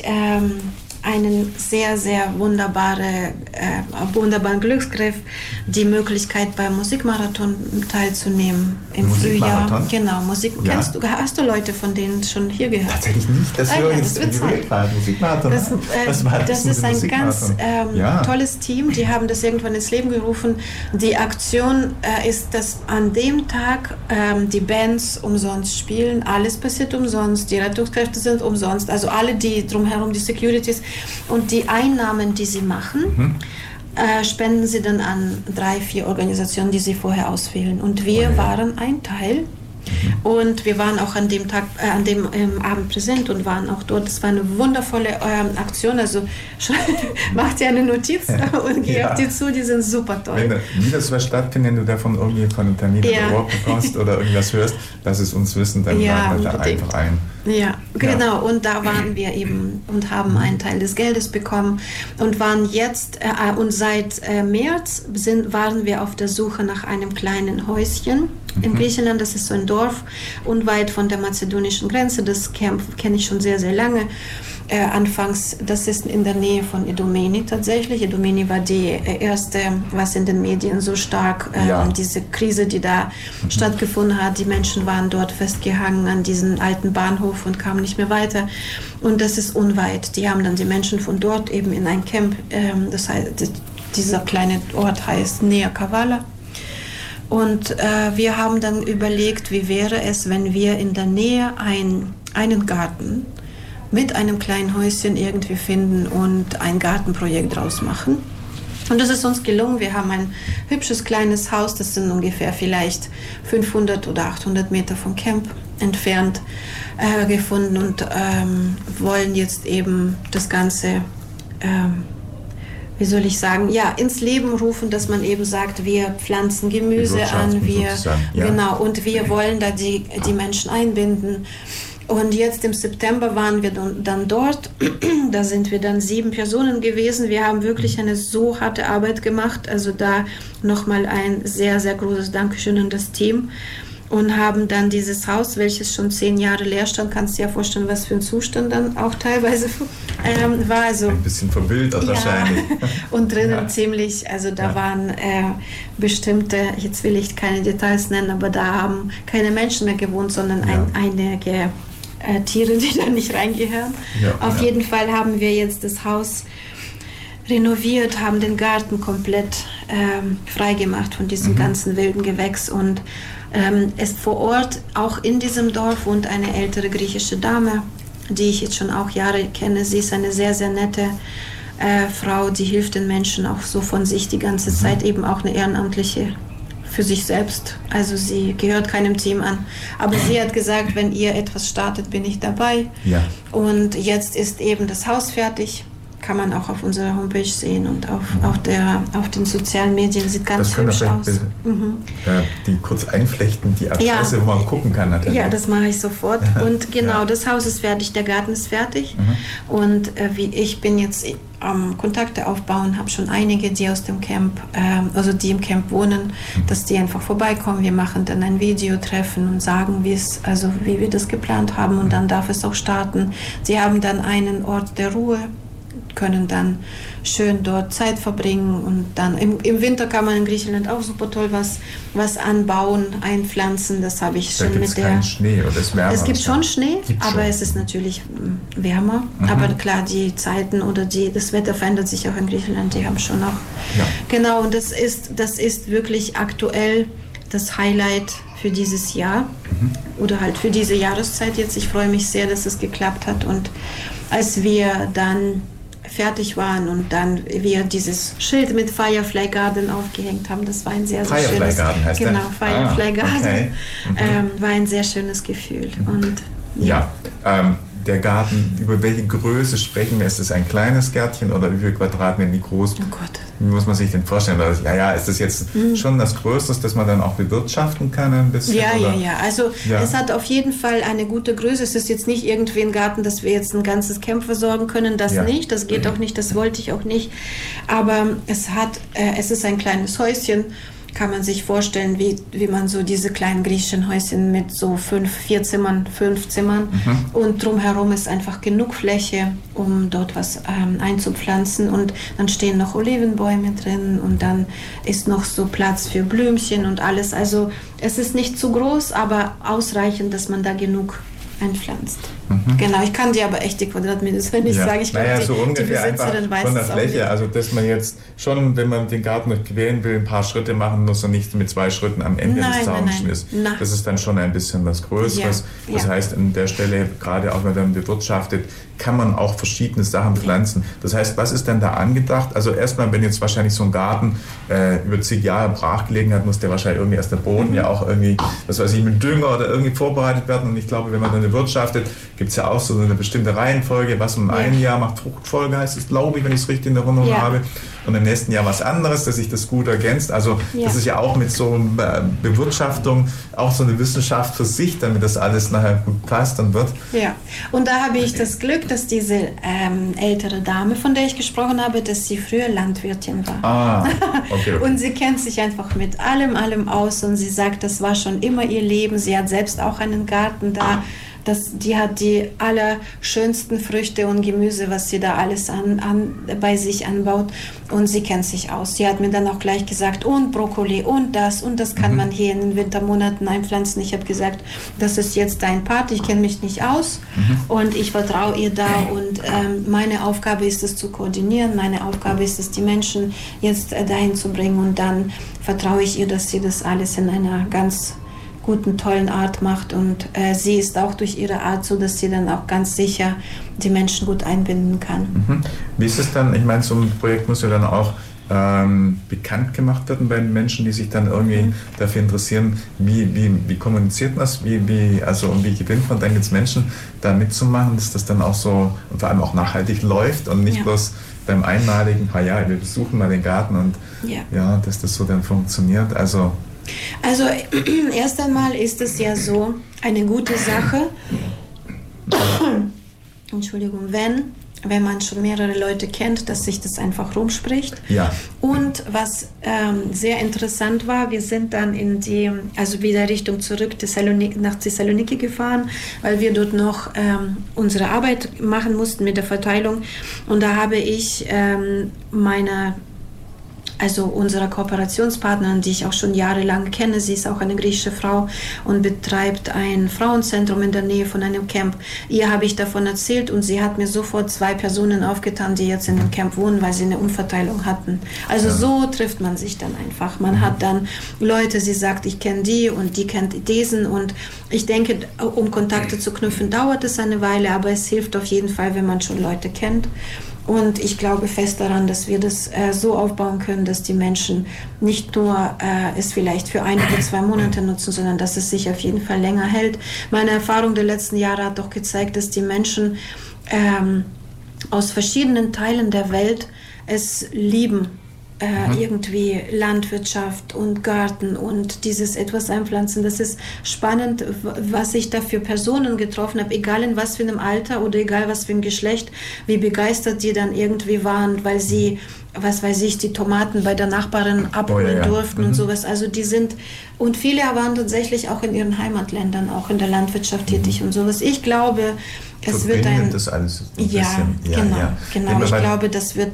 einen sehr, sehr wunderbaren Glücksgriff die Möglichkeit beim Musikmarathon teilzunehmen im Frühjahr. Genau, hast du Leute von denen schon hier gehört? Tatsächlich nicht, das höre ich jetzt in die Weltfahrt. Musikmarathon. Das ist ein ganz tolles Team, die haben das irgendwann ins Leben gerufen. Die Aktion ist, dass an dem Tag die Bands umsonst spielen, alles passiert umsonst, die Rettungskräfte sind umsonst, also alle, die drumherum, die Securities. Und die Einnahmen, die sie machen, spenden sie dann an 3-4 Organisationen, die sie vorher auswählen. Und wir waren ein Teil. Und wir waren auch an dem Tag, an dem Abend präsent und waren auch dort. Das war eine wundervolle Aktion. Also macht dir eine Notiz und geh auf die zu, die sind super toll. Wenn wieder sowas stattfindet, wenn du davon irgendwie von einem Termin bekommst oder irgendwas hörst, lass es uns wissen, dann laden wir da einfach ein. Ja, genau. Und da waren wir eben und haben einen Teil des Geldes bekommen und waren jetzt, und seit März waren wir auf der Suche nach einem kleinen Häuschen in Griechenland. Das ist so ein Dorf unweit von der mazedonischen Grenze. Das Camp kenne ich schon sehr, sehr lange. Anfangs, das ist in der Nähe von Idomeni tatsächlich. Idomeni war die erste, was in den Medien so stark, diese Krise, die da stattgefunden hat. Die Menschen waren dort festgehangen an diesem alten Bahnhof und kamen nicht mehr weiter. Und das ist unweit. Die haben dann die Menschen von dort eben in ein Camp, das heißt, dieser kleine Ort heißt Nea Kavala. Und wir haben dann überlegt, wie wäre es, wenn wir in der Nähe einen Garten mit einem kleinen Häuschen irgendwie finden und ein Gartenprojekt draus machen. Und das ist uns gelungen. Wir haben ein hübsches kleines Haus, das sind ungefähr vielleicht 500 oder 800 Meter vom Camp entfernt, gefunden und wollen jetzt eben das Ganze, wie soll ich sagen, ins Leben rufen, dass man eben sagt, wir pflanzen Gemüse an, genau, und wir wollen da die Menschen einbinden. Und jetzt im September waren wir dann dort. Da sind wir dann 7 Personen gewesen. Wir haben wirklich eine so harte Arbeit gemacht. Also da nochmal ein sehr, sehr großes Dankeschön an das Team. Und haben dann dieses Haus, welches schon 10 Jahre leer stand, kannst du dir ja vorstellen, was für ein Zustand dann auch teilweise war. Also, ein bisschen verwildert wahrscheinlich. Und drinnen ziemlich, also da waren bestimmte, jetzt will ich keine Details nennen, aber da haben keine Menschen mehr gewohnt, sondern einige Tiere, die da nicht reingehören. Auf jeden Fall haben wir jetzt das Haus renoviert, haben den Garten komplett freigemacht von diesem ganzen wilden Gewächs und ist vor Ort, auch in diesem Dorf, wohnt eine ältere griechische Dame, die ich jetzt schon auch Jahre kenne. Sie ist eine sehr, sehr nette Frau, die hilft den Menschen auch so von sich die ganze Zeit, eben auch eine Ehrenamtliche für sich selbst. Also sie gehört keinem Team an. Aber sie hat gesagt, wenn ihr etwas startet, bin ich dabei. Ja. Und jetzt ist eben das Haus fertig. Kann man auch auf unserer Homepage sehen und auf den sozialen Medien. Sieht ganz hübsch aus. Die kurz einflechten, die Adresse, wo man gucken kann. Natürlich. Ja, das mache ich sofort. Und genau, das Haus ist fertig, der Garten ist fertig. Und ich bin jetzt am Kontakte aufbauen, habe schon einige, die aus dem Camp, also die im Camp wohnen, dass die einfach vorbeikommen. Wir machen dann ein Videotreffen und sagen, wie wir das geplant haben und dann darf es auch starten. Sie haben dann einen Ort der Ruhe, können dann schön dort Zeit verbringen und dann im Winter kann man in Griechenland auch super toll was anbauen, einpflanzen. Das habe ich schon mit der. Keinen Schnee oder ist wärmer? Es gibt schon Schnee, aber es ist natürlich wärmer. Aber klar, die Zeiten oder das Wetter verändert sich auch in Griechenland. Die haben schon auch. Ja. Genau, und das ist wirklich aktuell das Highlight für dieses Jahr oder halt für diese Jahreszeit jetzt. Ich freue mich sehr, dass es geklappt hat und als wir dann fertig waren und dann wir dieses Schild mit Firefly Garden aufgehängt haben. Das war ein sehr, sehr schönes... Firefly Garden heißt Genau, Firefly Garden. Okay. War ein sehr schönes Gefühl. Und der Garten, über welche Größe sprechen wir? Ist es ein kleines Gärtchen oder wie viele Quadratmeter, wie groß? Oh Gott. Wie muss man sich denn vorstellen? Also, ist das jetzt schon das Größte, das man dann auch bewirtschaften kann ein bisschen? Ja. Also Ja. es hat auf jeden Fall eine gute Größe. Es ist jetzt nicht irgendwie ein Garten, dass wir jetzt ein ganzes Camp versorgen können. Das nicht, das geht auch nicht, das wollte ich auch nicht. Aber es ist ein kleines Häuschen. Kann man sich vorstellen, wie man so diese kleinen griechischen Häuschen mit so 5 Zimmern. Und drumherum ist einfach genug Fläche, um dort was einzupflanzen. Und dann stehen noch Olivenbäume drin und dann ist noch so Platz für Blümchen und alles. Also es ist nicht zu groß, aber ausreichend, dass man da genug einpflanzt. Genau, ich kann dir aber echt die Quadratmeter nicht sagen. Ich glaube, so ungefähr die Besitzerin weiß von der es auch Fläche, nicht. also dass man jetzt schon, wenn man den Garten quälen will, ein paar Schritte machen muss und nicht mit 2 Schritten am Ende des Zauns ist. Das ist dann schon ein bisschen was Größeres. Das heißt, an der Stelle, gerade auch wenn man bewirtschaftet, kann man auch verschiedene Sachen pflanzen. Das heißt, was ist denn da angedacht? Also erstmal, wenn jetzt wahrscheinlich so ein Garten über zig Jahre brach gelegen hat, muss der wahrscheinlich irgendwie erst der Boden ja auch irgendwie, was weiß ich, mit Dünger oder irgendwie vorbereitet werden. Und ich glaube, wenn man dann bewirtschaftet, gibt es ja auch so eine bestimmte Reihenfolge, was man ein Jahr macht, Fruchtfolge heißt es, glaube ich, wenn ich es richtig in Erinnerung habe. Und im nächsten Jahr was anderes, dass sich das gut ergänzt. Also das ist ja auch mit so Bewirtschaftung auch so eine Wissenschaft für sich, damit das alles nachher gut passt und wird. Ja, und da habe ich das Glück, dass diese ältere Dame, von der ich gesprochen habe, dass sie früher Landwirtin war. Okay. Und sie kennt sich einfach mit allem aus und sie sagt, das war schon immer ihr Leben. Sie hat selbst auch einen Garten da. Die hat die allerschönsten Früchte und Gemüse, was sie da alles bei sich anbaut. Und sie kennt sich aus. Sie hat mir dann auch gleich gesagt, und Brokkoli und das kann man hier in den Wintermonaten einpflanzen. Ich habe gesagt, das ist jetzt dein Part, ich kenne mich nicht aus und ich vertraue ihr da. Und meine Aufgabe ist es zu koordinieren, meine Aufgabe ist es, die Menschen jetzt dahin zu bringen. Und dann vertraue ich ihr, dass sie das alles in einer ganz guten, tollen Art macht und sie ist auch durch ihre Art so, dass sie dann auch ganz sicher die Menschen gut einbinden kann. Wie ist es dann, ich meine, so ein Projekt muss ja dann auch bekannt gemacht werden bei den Menschen, die sich dann irgendwie dafür interessieren, wie kommuniziert man das, wie gewinnt man dann jetzt Menschen da mitzumachen, dass das dann auch so und vor allem auch nachhaltig läuft und nicht bloß beim einmaligen, wir besuchen mal den Garten und dass das so dann funktioniert. Also erst einmal ist es ja so eine gute Sache, Entschuldigung, wenn man schon mehrere Leute kennt, dass sich das einfach rumspricht. Ja. Und was sehr interessant war, wir sind dann wieder Richtung zurück nach Thessaloniki gefahren, weil wir dort noch unsere Arbeit machen mussten mit der Verteilung. Und da habe ich unserer Kooperationspartnerin, die ich auch schon jahrelang kenne, sie ist auch eine griechische Frau und betreibt ein Frauenzentrum in der Nähe von einem Camp. Ihr habe ich davon erzählt und sie hat mir sofort 2 Personen aufgetan, die jetzt in dem Camp wohnen, weil sie eine Umverteilung hatten. Also so trifft man sich dann einfach. Man hat dann Leute, sie sagt, ich kenne die und die kennt diesen und ich denke, um Kontakte zu knüpfen, dauert es eine Weile, aber es hilft auf jeden Fall, wenn man schon Leute kennt. Und ich glaube fest daran, dass wir das so aufbauen können, dass die Menschen nicht nur es vielleicht für 1 oder 2 Monate nutzen, sondern dass es sich auf jeden Fall länger hält. Meine Erfahrung der letzten Jahre hat doch gezeigt, dass die Menschen aus verschiedenen Teilen der Welt es lieben, irgendwie Landwirtschaft und Garten und dieses etwas einpflanzen. Das ist spannend, was ich da für Personen getroffen habe, egal in was für einem Alter oder egal was für ein Geschlecht, wie begeistert die dann irgendwie waren, weil sie, was weiß ich, die Tomaten bei der Nachbarin abholen durften und sowas. Also und viele waren tatsächlich auch in ihren Heimatländern, auch in der Landwirtschaft tätig und sowas. Ich glaube, es wird das alles ein genau. Ich glaube,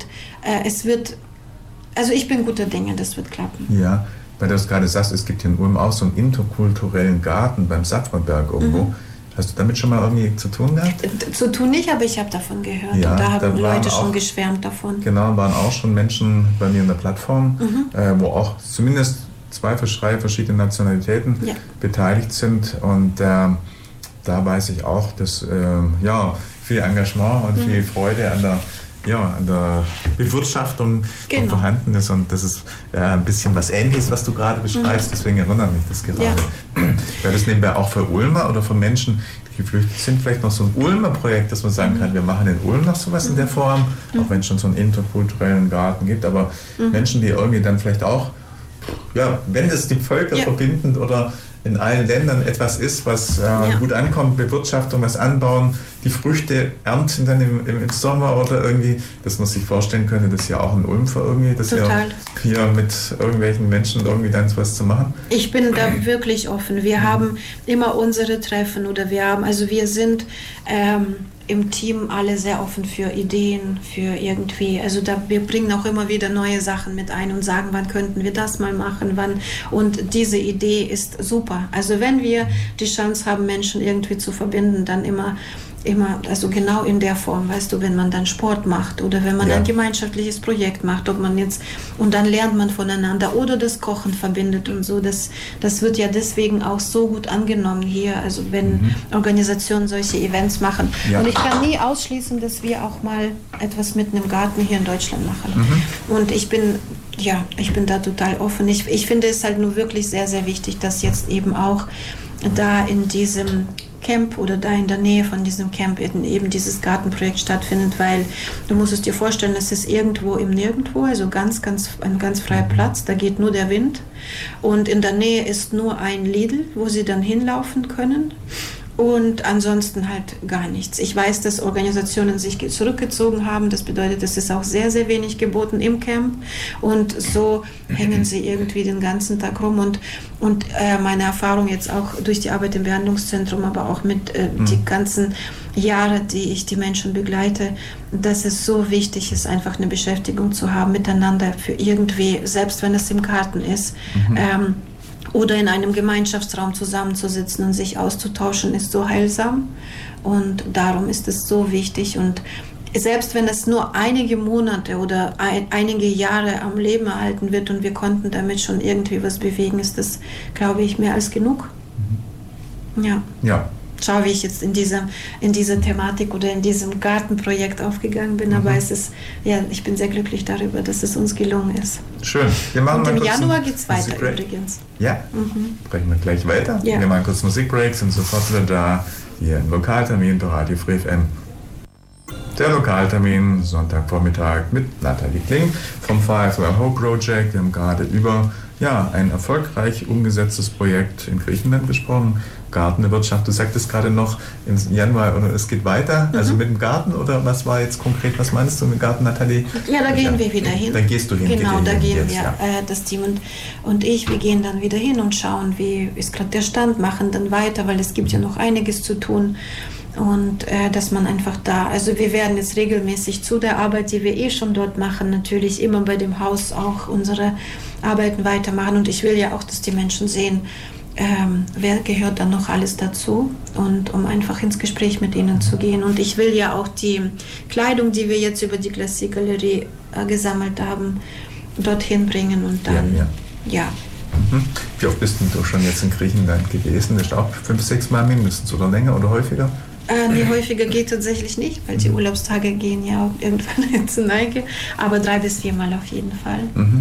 also ich bin guter Dinge, das wird klappen. Ja, weil du das gerade sagst, es gibt hier in Ulm auch so einen interkulturellen Garten beim Safranberg irgendwo. Hast du damit schon mal irgendwie zu tun gehabt? Zu tun nicht, aber ich habe davon gehört. Ja, und da haben Leute schon geschwärmt davon. Genau, waren auch schon Menschen bei mir in der Plattform, wo auch zumindest 2 verschiedene Nationalitäten beteiligt sind. Und da weiß ich auch, dass viel Engagement und viel Freude an an der Bewirtschaftung von Vorhandenes, und das ist ein bisschen was Ähnliches, was du gerade beschreibst, deswegen erinnert mich das gerade. Wäre das nebenbei auch für Ulmer oder für Menschen, die geflüchtet sind, vielleicht noch so ein Ulmer Projekt, dass man sagen kann, wir machen in Ulm noch sowas in der Form, auch wenn es schon so einen interkulturellen Garten gibt, aber Menschen, die irgendwie dann vielleicht auch, wenn es die Völker verbindend oder in allen Ländern etwas ist, was gut ankommt, Bewirtschaftung, was anbauen, die Früchte ernten dann im Sommer oder irgendwie, dass man sich vorstellen könnte, das ja auch in Ulm für irgendwie, das ja hier mit irgendwelchen Menschen irgendwie dann was zu machen. Ich bin da wirklich offen. Wir haben immer unsere Treffen wir sind im Team alle sehr offen für Ideen, für irgendwie, wir bringen auch immer wieder neue Sachen mit ein und sagen, wann könnten wir das mal machen, und diese Idee ist super. Also wenn wir die Chance haben, Menschen irgendwie zu verbinden, dann immer, also genau in der Form, weißt du, wenn man dann Sport macht oder wenn man ein gemeinschaftliches Projekt macht, und dann lernt man voneinander oder das Kochen verbindet und so, das wird ja deswegen auch so gut angenommen hier, also wenn Organisationen solche Events machen. Und ich kann nie ausschließen, dass wir auch mal etwas mit einem Garten hier in Deutschland machen. Und ich bin da total offen. Ich finde es halt nur wirklich sehr, sehr wichtig, dass jetzt eben auch da in diesem Camp oder da in der Nähe von diesem Camp eben dieses Gartenprojekt stattfindet, weil du musst es dir vorstellen, das ist irgendwo im Nirgendwo, also ein ganz freier Platz, da geht nur der Wind, und in der Nähe ist nur ein Lidl, wo sie dann hinlaufen können. Und ansonsten halt gar nichts. Ich weiß, dass Organisationen sich zurückgezogen haben. Das bedeutet, es ist auch sehr, sehr wenig geboten im Camp. Und so hängen sie irgendwie den ganzen Tag rum. Und meine Erfahrung jetzt auch durch die Arbeit im Behandlungszentrum, aber auch mit die ganzen Jahre, die ich die Menschen begleite, dass es so wichtig ist, einfach eine Beschäftigung zu haben miteinander für irgendwie, selbst wenn es im Garten ist, oder in einem Gemeinschaftsraum zusammenzusitzen und sich auszutauschen, ist so heilsam. Und darum ist es so wichtig. Und selbst wenn es nur einige Monate oder einige Jahre am Leben erhalten wird und wir konnten damit schon irgendwie was bewegen, ist das, glaube ich, mehr als genug. Ja. Schau, wie ich jetzt in dieser Thematik oder in diesem Gartenprojekt aufgegangen bin, aber ich bin sehr glücklich darüber, dass es uns gelungen ist. Schön. Und im Januar geht es weiter übrigens. Ja, sprechen wir gleich weiter. Ja. Wir machen kurz Musikbreaks und sofort wieder da, hier im Lokaltermin bei Radio Free FM. Der Lokaltermin, Sonntagvormittag mit Nathalie Kling vom Five Hope Project. Wir haben gerade über ein erfolgreich umgesetztes Projekt in Griechenland gesprochen. Gartenwirtschaft, du sagtest gerade noch im Januar, oder es geht weiter, also mit dem Garten, oder was war jetzt konkret, was meinst du mit dem Garten, Nathalie? Ja, da gehen wir wieder hin. Da gehst du hin. Genau, da gehen wir, das Team und ich, wir gehen dann wieder hin und schauen, wie ist gerade der Stand, machen dann weiter, weil es gibt ja noch einiges zu tun. Und dass man einfach also wir werden jetzt regelmäßig zu der Arbeit, die wir schon dort machen, natürlich immer bei dem Haus auch unsere Arbeiten weitermachen. Und ich will ja auch, dass die Menschen sehen, wer gehört dann noch alles dazu, und um einfach ins Gespräch mit ihnen zu gehen. Und ich will ja auch die Kleidung, die wir jetzt über die Klassik-Galerie gesammelt haben, dorthin bringen und dann, Wie oft bist du schon jetzt in Griechenland gewesen? Das ist auch 5-6 Mal mindestens oder länger oder häufiger? Nee, häufiger geht tatsächlich nicht, weil die Urlaubstage gehen ja auch irgendwann zur Neige, aber 3 bis 4 Mal auf jeden Fall.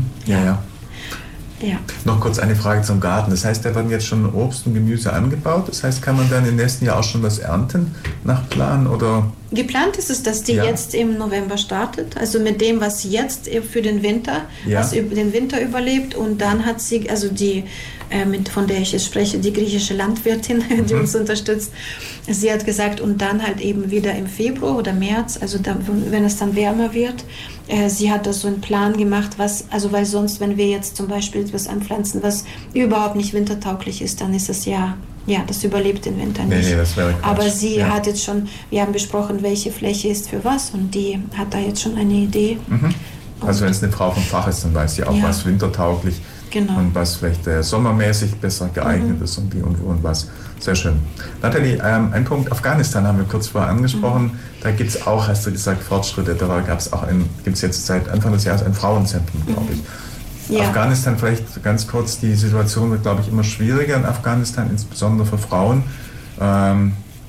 Ja. Noch kurz eine Frage zum Garten. Das heißt, da werden jetzt schon Obst und Gemüse angebaut. Das heißt, kann man dann im nächsten Jahr auch schon was ernten nach Plan? Oder? Geplant ist es, dass die jetzt im November startet. Also mit dem, was jetzt für den Winter, was den Winter überlebt. Und dann hat sie, also die, von der ich jetzt spreche, die griechische Landwirtin, die uns unterstützt, sie hat gesagt, und dann halt eben wieder im Februar oder März, also dann, wenn es dann wärmer wird, sie hat da so einen Plan gemacht, weil sonst, wenn wir jetzt zum Beispiel etwas anpflanzen, was überhaupt nicht wintertauglich ist, dann ist es das überlebt den Winter nicht. Nee, das wäre Quatsch. Aber sie hat jetzt schon, wir haben besprochen, welche Fläche ist für was, und die hat da jetzt schon eine Idee. Also wenn es eine Frau vom Fach ist, dann weiß sie auch, was wintertauglich und was vielleicht sommermäßig besser geeignet ist und wie und wo und was. Sehr schön. Nathalie, ein Punkt, Afghanistan haben wir kurz vorher angesprochen. Da gibt es auch, hast du gesagt, Fortschritte. Da gibt es jetzt seit Anfang des Jahres ein Frauenzentrum, glaube ich. Ja. Afghanistan, vielleicht ganz kurz, die Situation wird, glaube ich, immer schwieriger in Afghanistan, insbesondere für Frauen.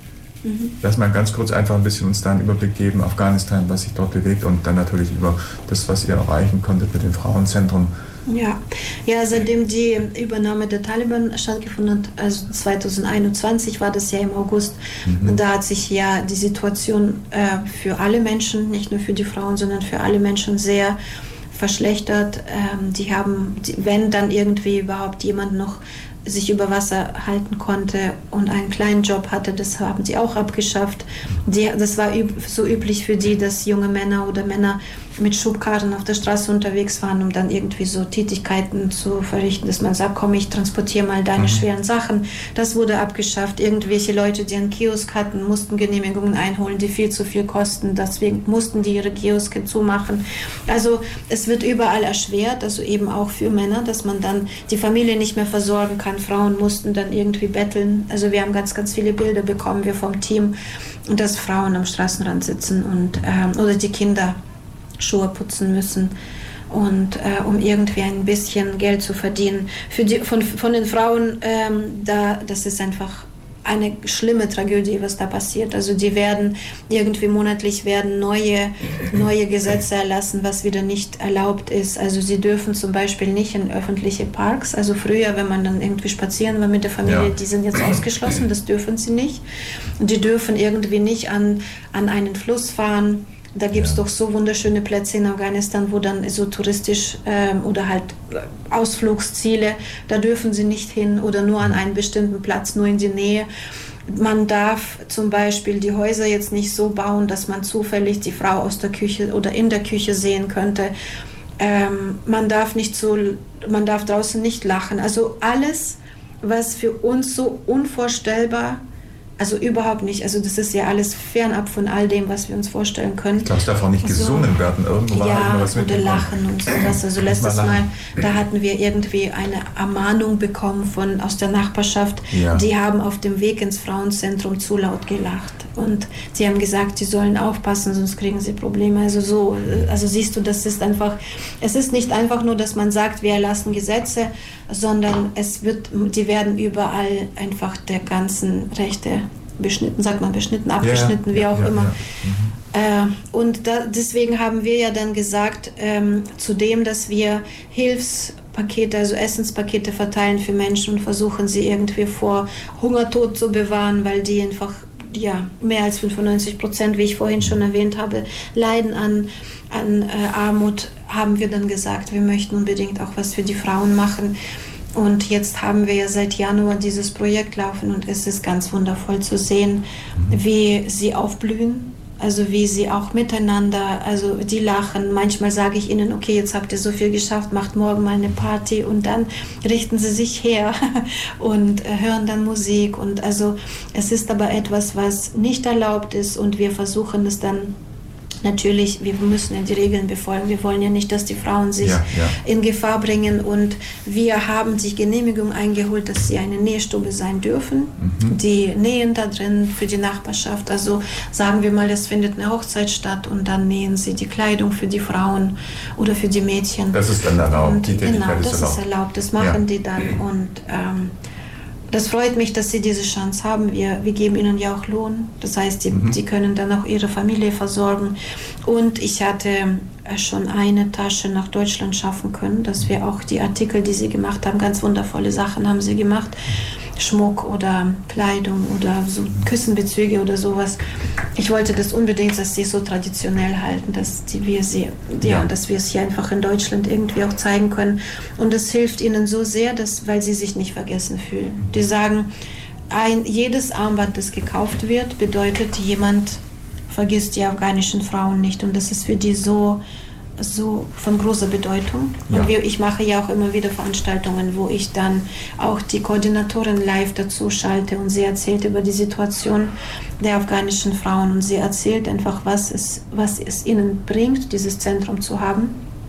Lass mal ganz kurz einfach ein bisschen uns da einen Überblick geben, Afghanistan, was sich dort bewegt und dann natürlich über das, was ihr erreichen konntet mit dem Frauenzentrum. Ja, seitdem die Übernahme der Taliban stattgefunden hat, also 2021 war das ja im August, und da hat sich ja die Situation für alle Menschen, nicht nur für die Frauen, sondern für alle Menschen sehr verschlechtert. Wenn dann irgendwie überhaupt jemand noch sich über Wasser halten konnte und einen kleinen Job hatte, das haben sie auch abgeschafft. Das war so üblich für die, dass junge Männer oder Männer mit Schubkarren auf der Straße unterwegs waren, um dann irgendwie so Tätigkeiten zu verrichten, dass man sagt, komm, ich transportiere mal deine schweren Sachen. Das wurde abgeschafft. Irgendwelche Leute, die einen Kiosk hatten, mussten Genehmigungen einholen, die viel zu viel kosten. Deswegen mussten die ihre Kioske zumachen. Also es wird überall erschwert, also eben auch für Männer, dass man dann die Familie nicht mehr versorgen kann. Frauen mussten dann irgendwie betteln. Also wir haben ganz, ganz viele Bilder bekommen, wir vom Team, und dass Frauen am Straßenrand sitzen und oder die Kinder Schuhe putzen müssen, und um irgendwie ein bisschen Geld zu verdienen. Von den Frauen, das ist einfach eine schlimme Tragödie, was da passiert. Also die werden irgendwie monatlich neue Gesetze erlassen, was wieder nicht erlaubt ist. Also sie dürfen zum Beispiel nicht in öffentliche Parks. Also früher, wenn man dann irgendwie spazieren war mit der Familie, die sind jetzt ausgeschlossen, das dürfen sie nicht. Und die dürfen irgendwie nicht an einen Fluss fahren. Da gibt es doch so wunderschöne Plätze in Afghanistan, wo dann so touristisch oder halt Ausflugsziele, da dürfen sie nicht hin oder nur an einen bestimmten Platz, nur in die Nähe. Man darf zum Beispiel die Häuser jetzt nicht so bauen, dass man zufällig die Frau aus der Küche oder in der Küche sehen könnte. Man darf draußen nicht lachen. Also alles, was für uns so unvorstellbar, also überhaupt nicht. Also das ist ja alles fernab von all dem, was wir uns vorstellen können. Ich glaube, es darf auch nicht gesungen werden. Irgendwo war halt was mit oder lachen und sowas. Also letztes Mal, da hatten wir irgendwie eine Ermahnung bekommen aus der Nachbarschaft. Ja. Die haben auf dem Weg ins Frauenzentrum zu laut gelacht. Und sie haben gesagt, sie sollen aufpassen, sonst kriegen sie Probleme. Also siehst du, es ist nicht einfach nur, dass man sagt, wir erlassen Gesetze, sondern die werden überall einfach der ganzen Rechte abgeschnitten, wie auch immer. Und deswegen haben wir ja dann gesagt, zudem, dass wir Hilfspakete, also Essenspakete verteilen für Menschen und versuchen, sie irgendwie vor Hungertod zu bewahren, weil die einfach mehr als 95%, wie ich vorhin schon erwähnt habe, leiden an Armut, haben wir dann gesagt, wir möchten unbedingt auch was für die Frauen machen. Und jetzt haben wir ja seit Januar dieses Projekt laufen und es ist ganz wundervoll zu sehen, wie sie aufblühen, also wie sie auch miteinander, also die lachen. Manchmal sage ich ihnen, okay, jetzt habt ihr so viel geschafft, macht morgen mal eine Party, und dann richten sie sich her und hören dann Musik. Und also es ist aber etwas, was nicht erlaubt ist, und wir versuchen es dann. Natürlich, wir müssen ja die Regeln befolgen. Wir wollen ja nicht, dass die Frauen sich in Gefahr bringen. Und wir haben die Genehmigung eingeholt, dass sie eine Nähstube sein dürfen. Die nähen da drin für die Nachbarschaft. Also sagen wir mal, es findet eine Hochzeit statt und dann nähen sie die Kleidung für die Frauen oder für die Mädchen. Das ist dann erlaubt. Genau, das ist erlaubt. Das machen die dann. Und das freut mich, dass sie diese Chance haben. Wir geben ihnen ja auch Lohn. Das heißt, die können dann auch ihre Familie versorgen. Und ich hatte schon eine Tasche nach Deutschland schaffen können, dass wir auch die Artikel, die sie gemacht haben, ganz wundervolle Sachen haben sie gemacht. Schmuck oder Kleidung oder so Küssenbezüge oder sowas. Ich wollte das unbedingt, dass sie so traditionell halten, dass wir es hier einfach in Deutschland irgendwie auch zeigen können. Und das hilft ihnen so sehr, weil sie sich nicht vergessen fühlen. Die sagen, jedes Armband, das gekauft wird, bedeutet, jemand vergisst die afghanischen Frauen nicht. Und das ist für die so von großer Bedeutung. Ja. Und ich mache ja auch immer wieder Veranstaltungen, wo ich dann auch die Koordinatorin live dazu schalte, und sie erzählt über die Situation der afghanischen Frauen, und sie erzählt einfach, was es ihnen bringt, dieses Zentrum zu haben.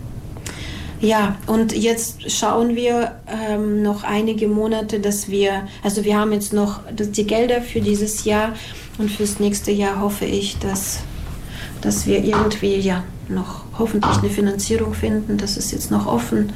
Ja, und jetzt schauen wir noch einige Monate, wir haben jetzt noch die Gelder für dieses Jahr, und fürs nächste Jahr hoffe ich, dass wir irgendwie noch hoffentlich eine Finanzierung finden. Das ist jetzt noch offen.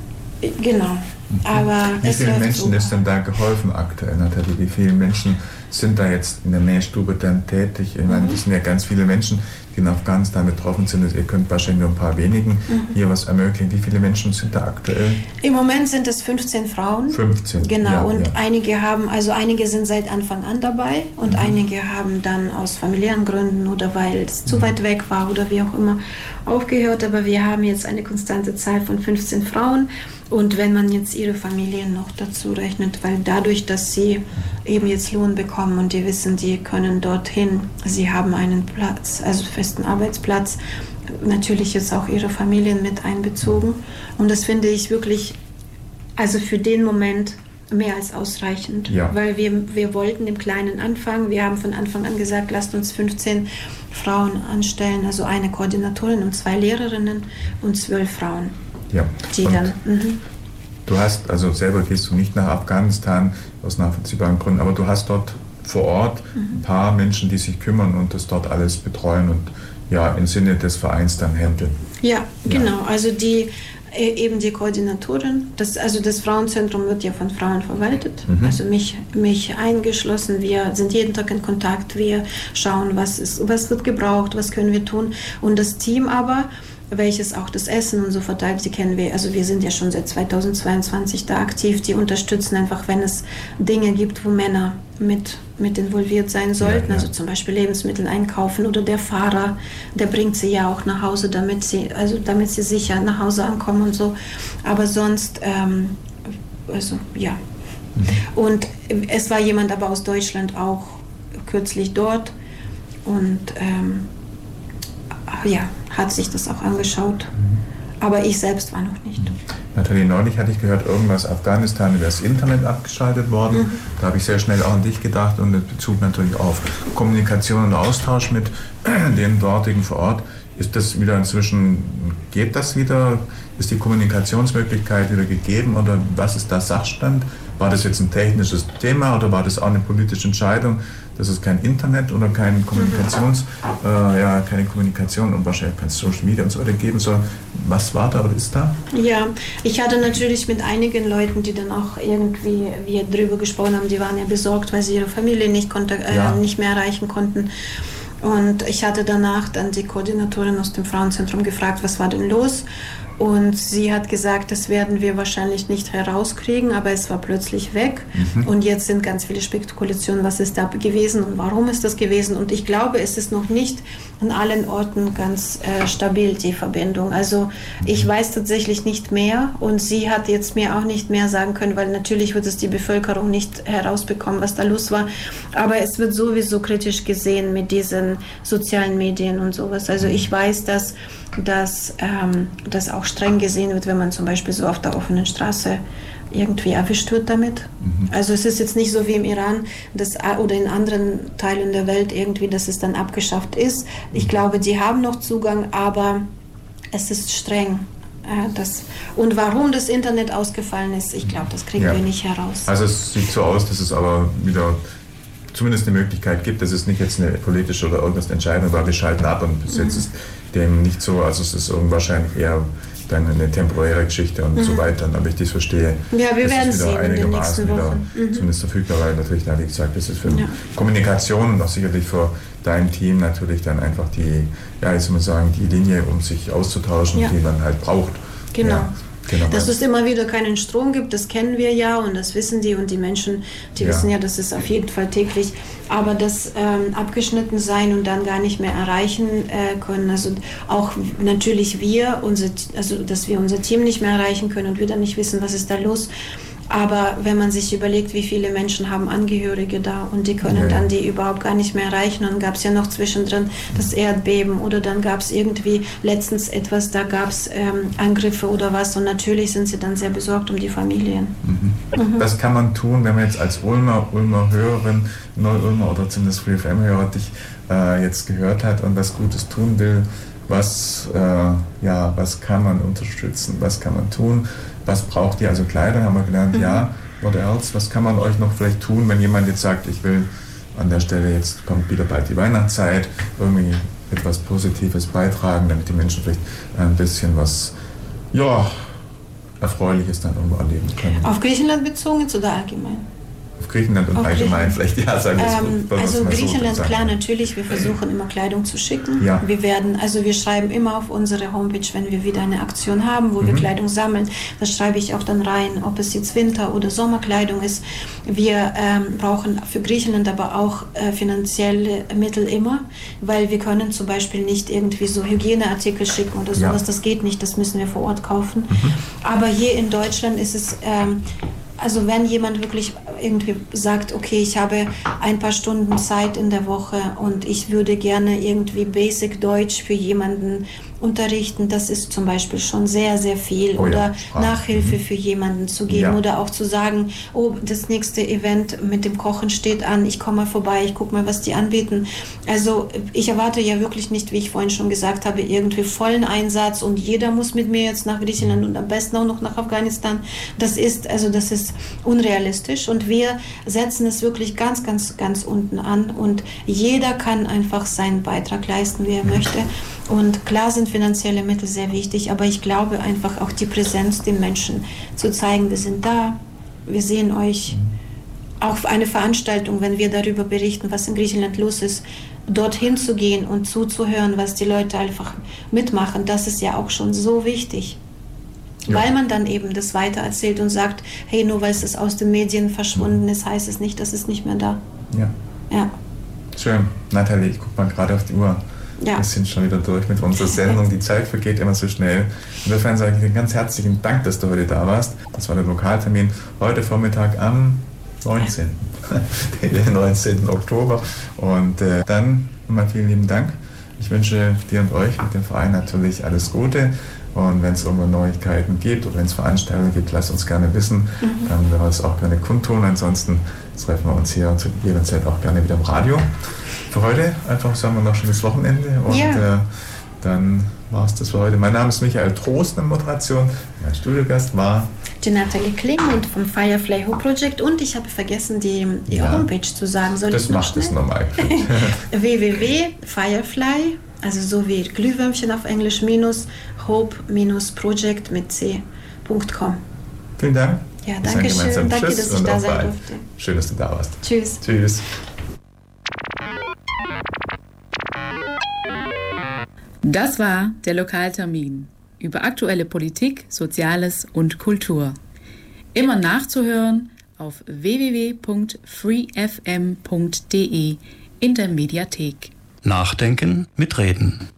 Genau. Aber wie vielen Menschen ist denn da geholfen aktuell, Nathalie? Wie viele Menschen sind da jetzt in der Nähstube dann tätig? Ich meine, das sind ja ganz viele Menschen, die in Afghanistan betroffen sind. Ihr könnt wahrscheinlich nur ein paar wenigen hier was ermöglichen. Wie viele Menschen sind da aktuell? Im Moment sind es 15 Frauen. 15. Genau, ja, und ja. einige sind seit Anfang an dabei und einige haben dann aus familiären Gründen oder weil es zu weit weg war oder wie auch immer aufgehört. Aber wir haben jetzt eine konstante Zahl von 15 Frauen. Und wenn man jetzt ihre Familien noch dazu rechnet, weil dadurch, dass sie eben jetzt Lohn bekommen und die wissen, die können dorthin, sie haben einen Platz, also festen Arbeitsplatz, natürlich ist auch ihre Familien mit einbezogen. Und das finde ich wirklich, also für den Moment mehr als ausreichend, weil wir wollten im Kleinen anfangen. Wir haben von Anfang an gesagt, lasst uns 15 Frauen anstellen, also eine Koordinatorin und 2 Lehrerinnen und 12 Frauen. Ja. Die dann, Du hast, also selber gehst du nicht nach Afghanistan aus nachvollziehbaren Gründen, aber du hast dort vor Ort ein paar Menschen, die sich kümmern und das dort alles betreuen und ja im Sinne des Vereins dann handeln. Ja, genau. Also die Koordinatorin, das Frauenzentrum wird ja von Frauen verwaltet, also mich eingeschlossen. Wir sind jeden Tag in Kontakt, wir schauen, was wird gebraucht, was können wir tun. Und das Team aber, welches auch das Essen und so verteilt, die kennen wir, also wir sind ja schon seit 2022 da aktiv, die unterstützen einfach, wenn es Dinge gibt, wo Männer mit involviert sein sollten, also zum Beispiel Lebensmittel einkaufen oder der Fahrer, der bringt sie ja auch nach Hause, damit sie sicher nach Hause ankommen und so, aber sonst, Und es war jemand aber aus Deutschland auch kürzlich dort und hat sich das auch angeschaut. Aber ich selbst war noch nicht. Nathalie, neulich hatte ich gehört, irgendwas Afghanistan über das Internet abgeschaltet worden. Da habe ich sehr schnell auch an dich gedacht und in Bezug natürlich auf Kommunikation und Austausch mit den dortigen vor Ort. Ist das wieder inzwischen, geht das wieder? Ist die Kommunikationsmöglichkeit wieder gegeben oder was ist der Sachstand? War das jetzt ein technisches Thema oder war das auch eine politische Entscheidung, dass es kein Internet oder keine Kommunikation und wahrscheinlich kein Social Media und so weiter geben soll? Was war da oder ist da? Ja, ich hatte natürlich mit einigen Leuten, die dann auch irgendwie wir drüber gesprochen haben, die waren ja besorgt, weil sie ihre Familie nicht mehr erreichen konnten. Und ich hatte danach dann die Koordinatorin aus dem Frauenzentrum gefragt, was war denn los? Und sie hat gesagt, das werden wir wahrscheinlich nicht herauskriegen, aber es war plötzlich weg. Und jetzt sind ganz viele Spekulationen, was ist da gewesen und warum ist das gewesen. Und ich glaube, es ist noch nicht an allen Orten ganz stabil, die Verbindung. Also ich weiß tatsächlich nicht mehr und sie hat jetzt mir auch nicht mehr sagen können, weil natürlich wird es die Bevölkerung nicht herausbekommen, was da los war. Aber es wird sowieso kritisch gesehen mit diesen sozialen Medien und sowas. Also ich weiß, dass das auch streng gesehen wird, wenn man zum Beispiel so auf der offenen Straße irgendwie erwischt wird damit. Also es ist jetzt nicht so wie im Iran oder in anderen Teilen der Welt irgendwie, dass es dann abgeschafft ist. Ich glaube, die haben noch Zugang, aber es ist streng. Und warum das Internet ausgefallen ist, ich glaube, das kriegen wir nicht heraus. Also es sieht so aus, dass es aber wieder zumindest eine Möglichkeit gibt, dass es nicht jetzt eine politische oder irgendwas Entscheidung war, wir schalten ab und bis jetzt ist dem nicht so, also es ist wahrscheinlich eher dann eine temporäre Geschichte und so weiter, damit ich das verstehe. Ja, wir werden sehen in den nächsten Wochen. Zumindest verfügbar, weil natürlich, wie gesagt, das ist für Kommunikation und auch sicherlich für dein Team natürlich dann einfach die Linie, um sich auszutauschen, die man halt braucht. Genau. Ja. Genau. Dass es immer wieder keinen Strom gibt, das kennen wir ja und das wissen die und die Menschen, die wissen ja, dass es auf jeden Fall täglich, aber das abgeschnitten sein und dann gar nicht mehr erreichen können, also auch natürlich dass wir unser Team nicht mehr erreichen können und wir dann nicht wissen, was ist da los. Aber wenn man sich überlegt, wie viele Menschen haben Angehörige da und die können dann die überhaupt gar nicht mehr erreichen. Und dann gab es ja noch zwischendrin das Erdbeben oder dann gab es irgendwie letztens etwas, da gab es Angriffe oder was und natürlich sind sie dann sehr besorgt um die Familien. Was kann man tun, wenn man jetzt als Ulmer Hörerin, Neu-Ulmer oder zumindest Free FM-Hörer dich jetzt gehört hat und was Gutes tun will? Was kann man unterstützen? Was kann man tun? Was braucht ihr? Also Kleider haben wir gelernt, what else? Was kann man euch noch vielleicht tun, wenn jemand jetzt sagt, ich will an der Stelle, jetzt kommt wieder bald die Weihnachtszeit, irgendwie etwas Positives beitragen, damit die Menschen vielleicht ein bisschen was, Erfreuliches dann irgendwo erleben können. Auf Griechenland bezogen jetzt oder allgemein? Auf Griechenland und allgemein vielleicht, ja, sagen wir es also mal Griechenland, so klar, natürlich, wir versuchen immer Kleidung zu schicken. Ja. Wir schreiben immer auf unsere Homepage, wenn wir wieder eine Aktion haben, wo wir Kleidung sammeln, da schreibe ich auch dann rein, ob es jetzt Winter- oder Sommerkleidung ist. Wir brauchen für Griechenland aber auch finanzielle Mittel immer, weil wir können zum Beispiel nicht irgendwie so Hygieneartikel schicken oder sowas, das geht nicht, das müssen wir vor Ort kaufen. Aber hier in Deutschland ist es also wenn jemand wirklich irgendwie sagt, okay, ich habe ein paar Stunden Zeit in der Woche und ich würde gerne irgendwie Basic Deutsch für jemanden unterrichten, das ist zum Beispiel schon sehr, sehr viel. Oder Nachhilfe für jemanden zu geben oder auch zu sagen, oh, das nächste Event mit dem Kochen steht an, ich komme mal vorbei, ich gucke mal, was die anbieten. Also ich erwarte ja wirklich nicht, wie ich vorhin schon gesagt habe, irgendwie vollen Einsatz und jeder muss mit mir jetzt nach Griechenland und am besten auch noch nach Afghanistan. Das ist unrealistisch und wir setzen es wirklich ganz, ganz, ganz unten an und jeder kann einfach seinen Beitrag leisten, wie er möchte. Und klar sind finanzielle Mittel sehr wichtig, aber ich glaube einfach auch die Präsenz den Menschen zu zeigen, wir sind da, wir sehen euch. Auch eine Veranstaltung, wenn wir darüber berichten, was in Griechenland los ist, dorthin zu gehen und zuzuhören, was die Leute einfach mitmachen, das ist ja auch schon so wichtig. Ja. Weil man dann eben das weitererzählt und sagt, hey, nur weil es aus den Medien verschwunden ist, heißt es nicht, dass es nicht mehr da. Ja. Schön. Nathalie, ich gucke mal gerade auf die Uhr. Wir sind schon wieder durch mit unserer Sendung. Die Zeit vergeht immer so schnell. Insofern sage ich dir ganz herzlichen Dank, dass du heute da warst. Das war der Lokaltermin heute Vormittag am 19. Den 19. Oktober. Und dann nochmal vielen lieben Dank. Ich wünsche dir und euch mit dem Verein natürlich alles Gute. Und wenn es irgendwo Neuigkeiten gibt oder wenn es Veranstaltungen gibt, lasst uns gerne wissen. Dann werden wir es auch gerne kundtun. Ansonsten treffen wir uns hier zu jeder Zeit auch gerne wieder im Radio. Für heute einfach sagen wir noch schönes Wochenende und dann war es das für heute. Mein Name ist Michael Trost in der Moderation. Mein Studiogast war die Nathalie Kling und vom Firefly Hope Project und ich habe vergessen, die Homepage zu sagen. Soll das ich noch macht es normal. www.firefly, also so wie Glühwürmchen auf Englisch, hope-project mit c.com. Vielen Dank. Ja, danke schön. Danke, dass ich da sein durfte. Schön, dass du da warst. Tschüss. Tschüss. Das war der Lokaltermin über aktuelle Politik, Soziales und Kultur. Immer nachzuhören auf www.freefm.de in der Mediathek. Nachdenken mit Reden.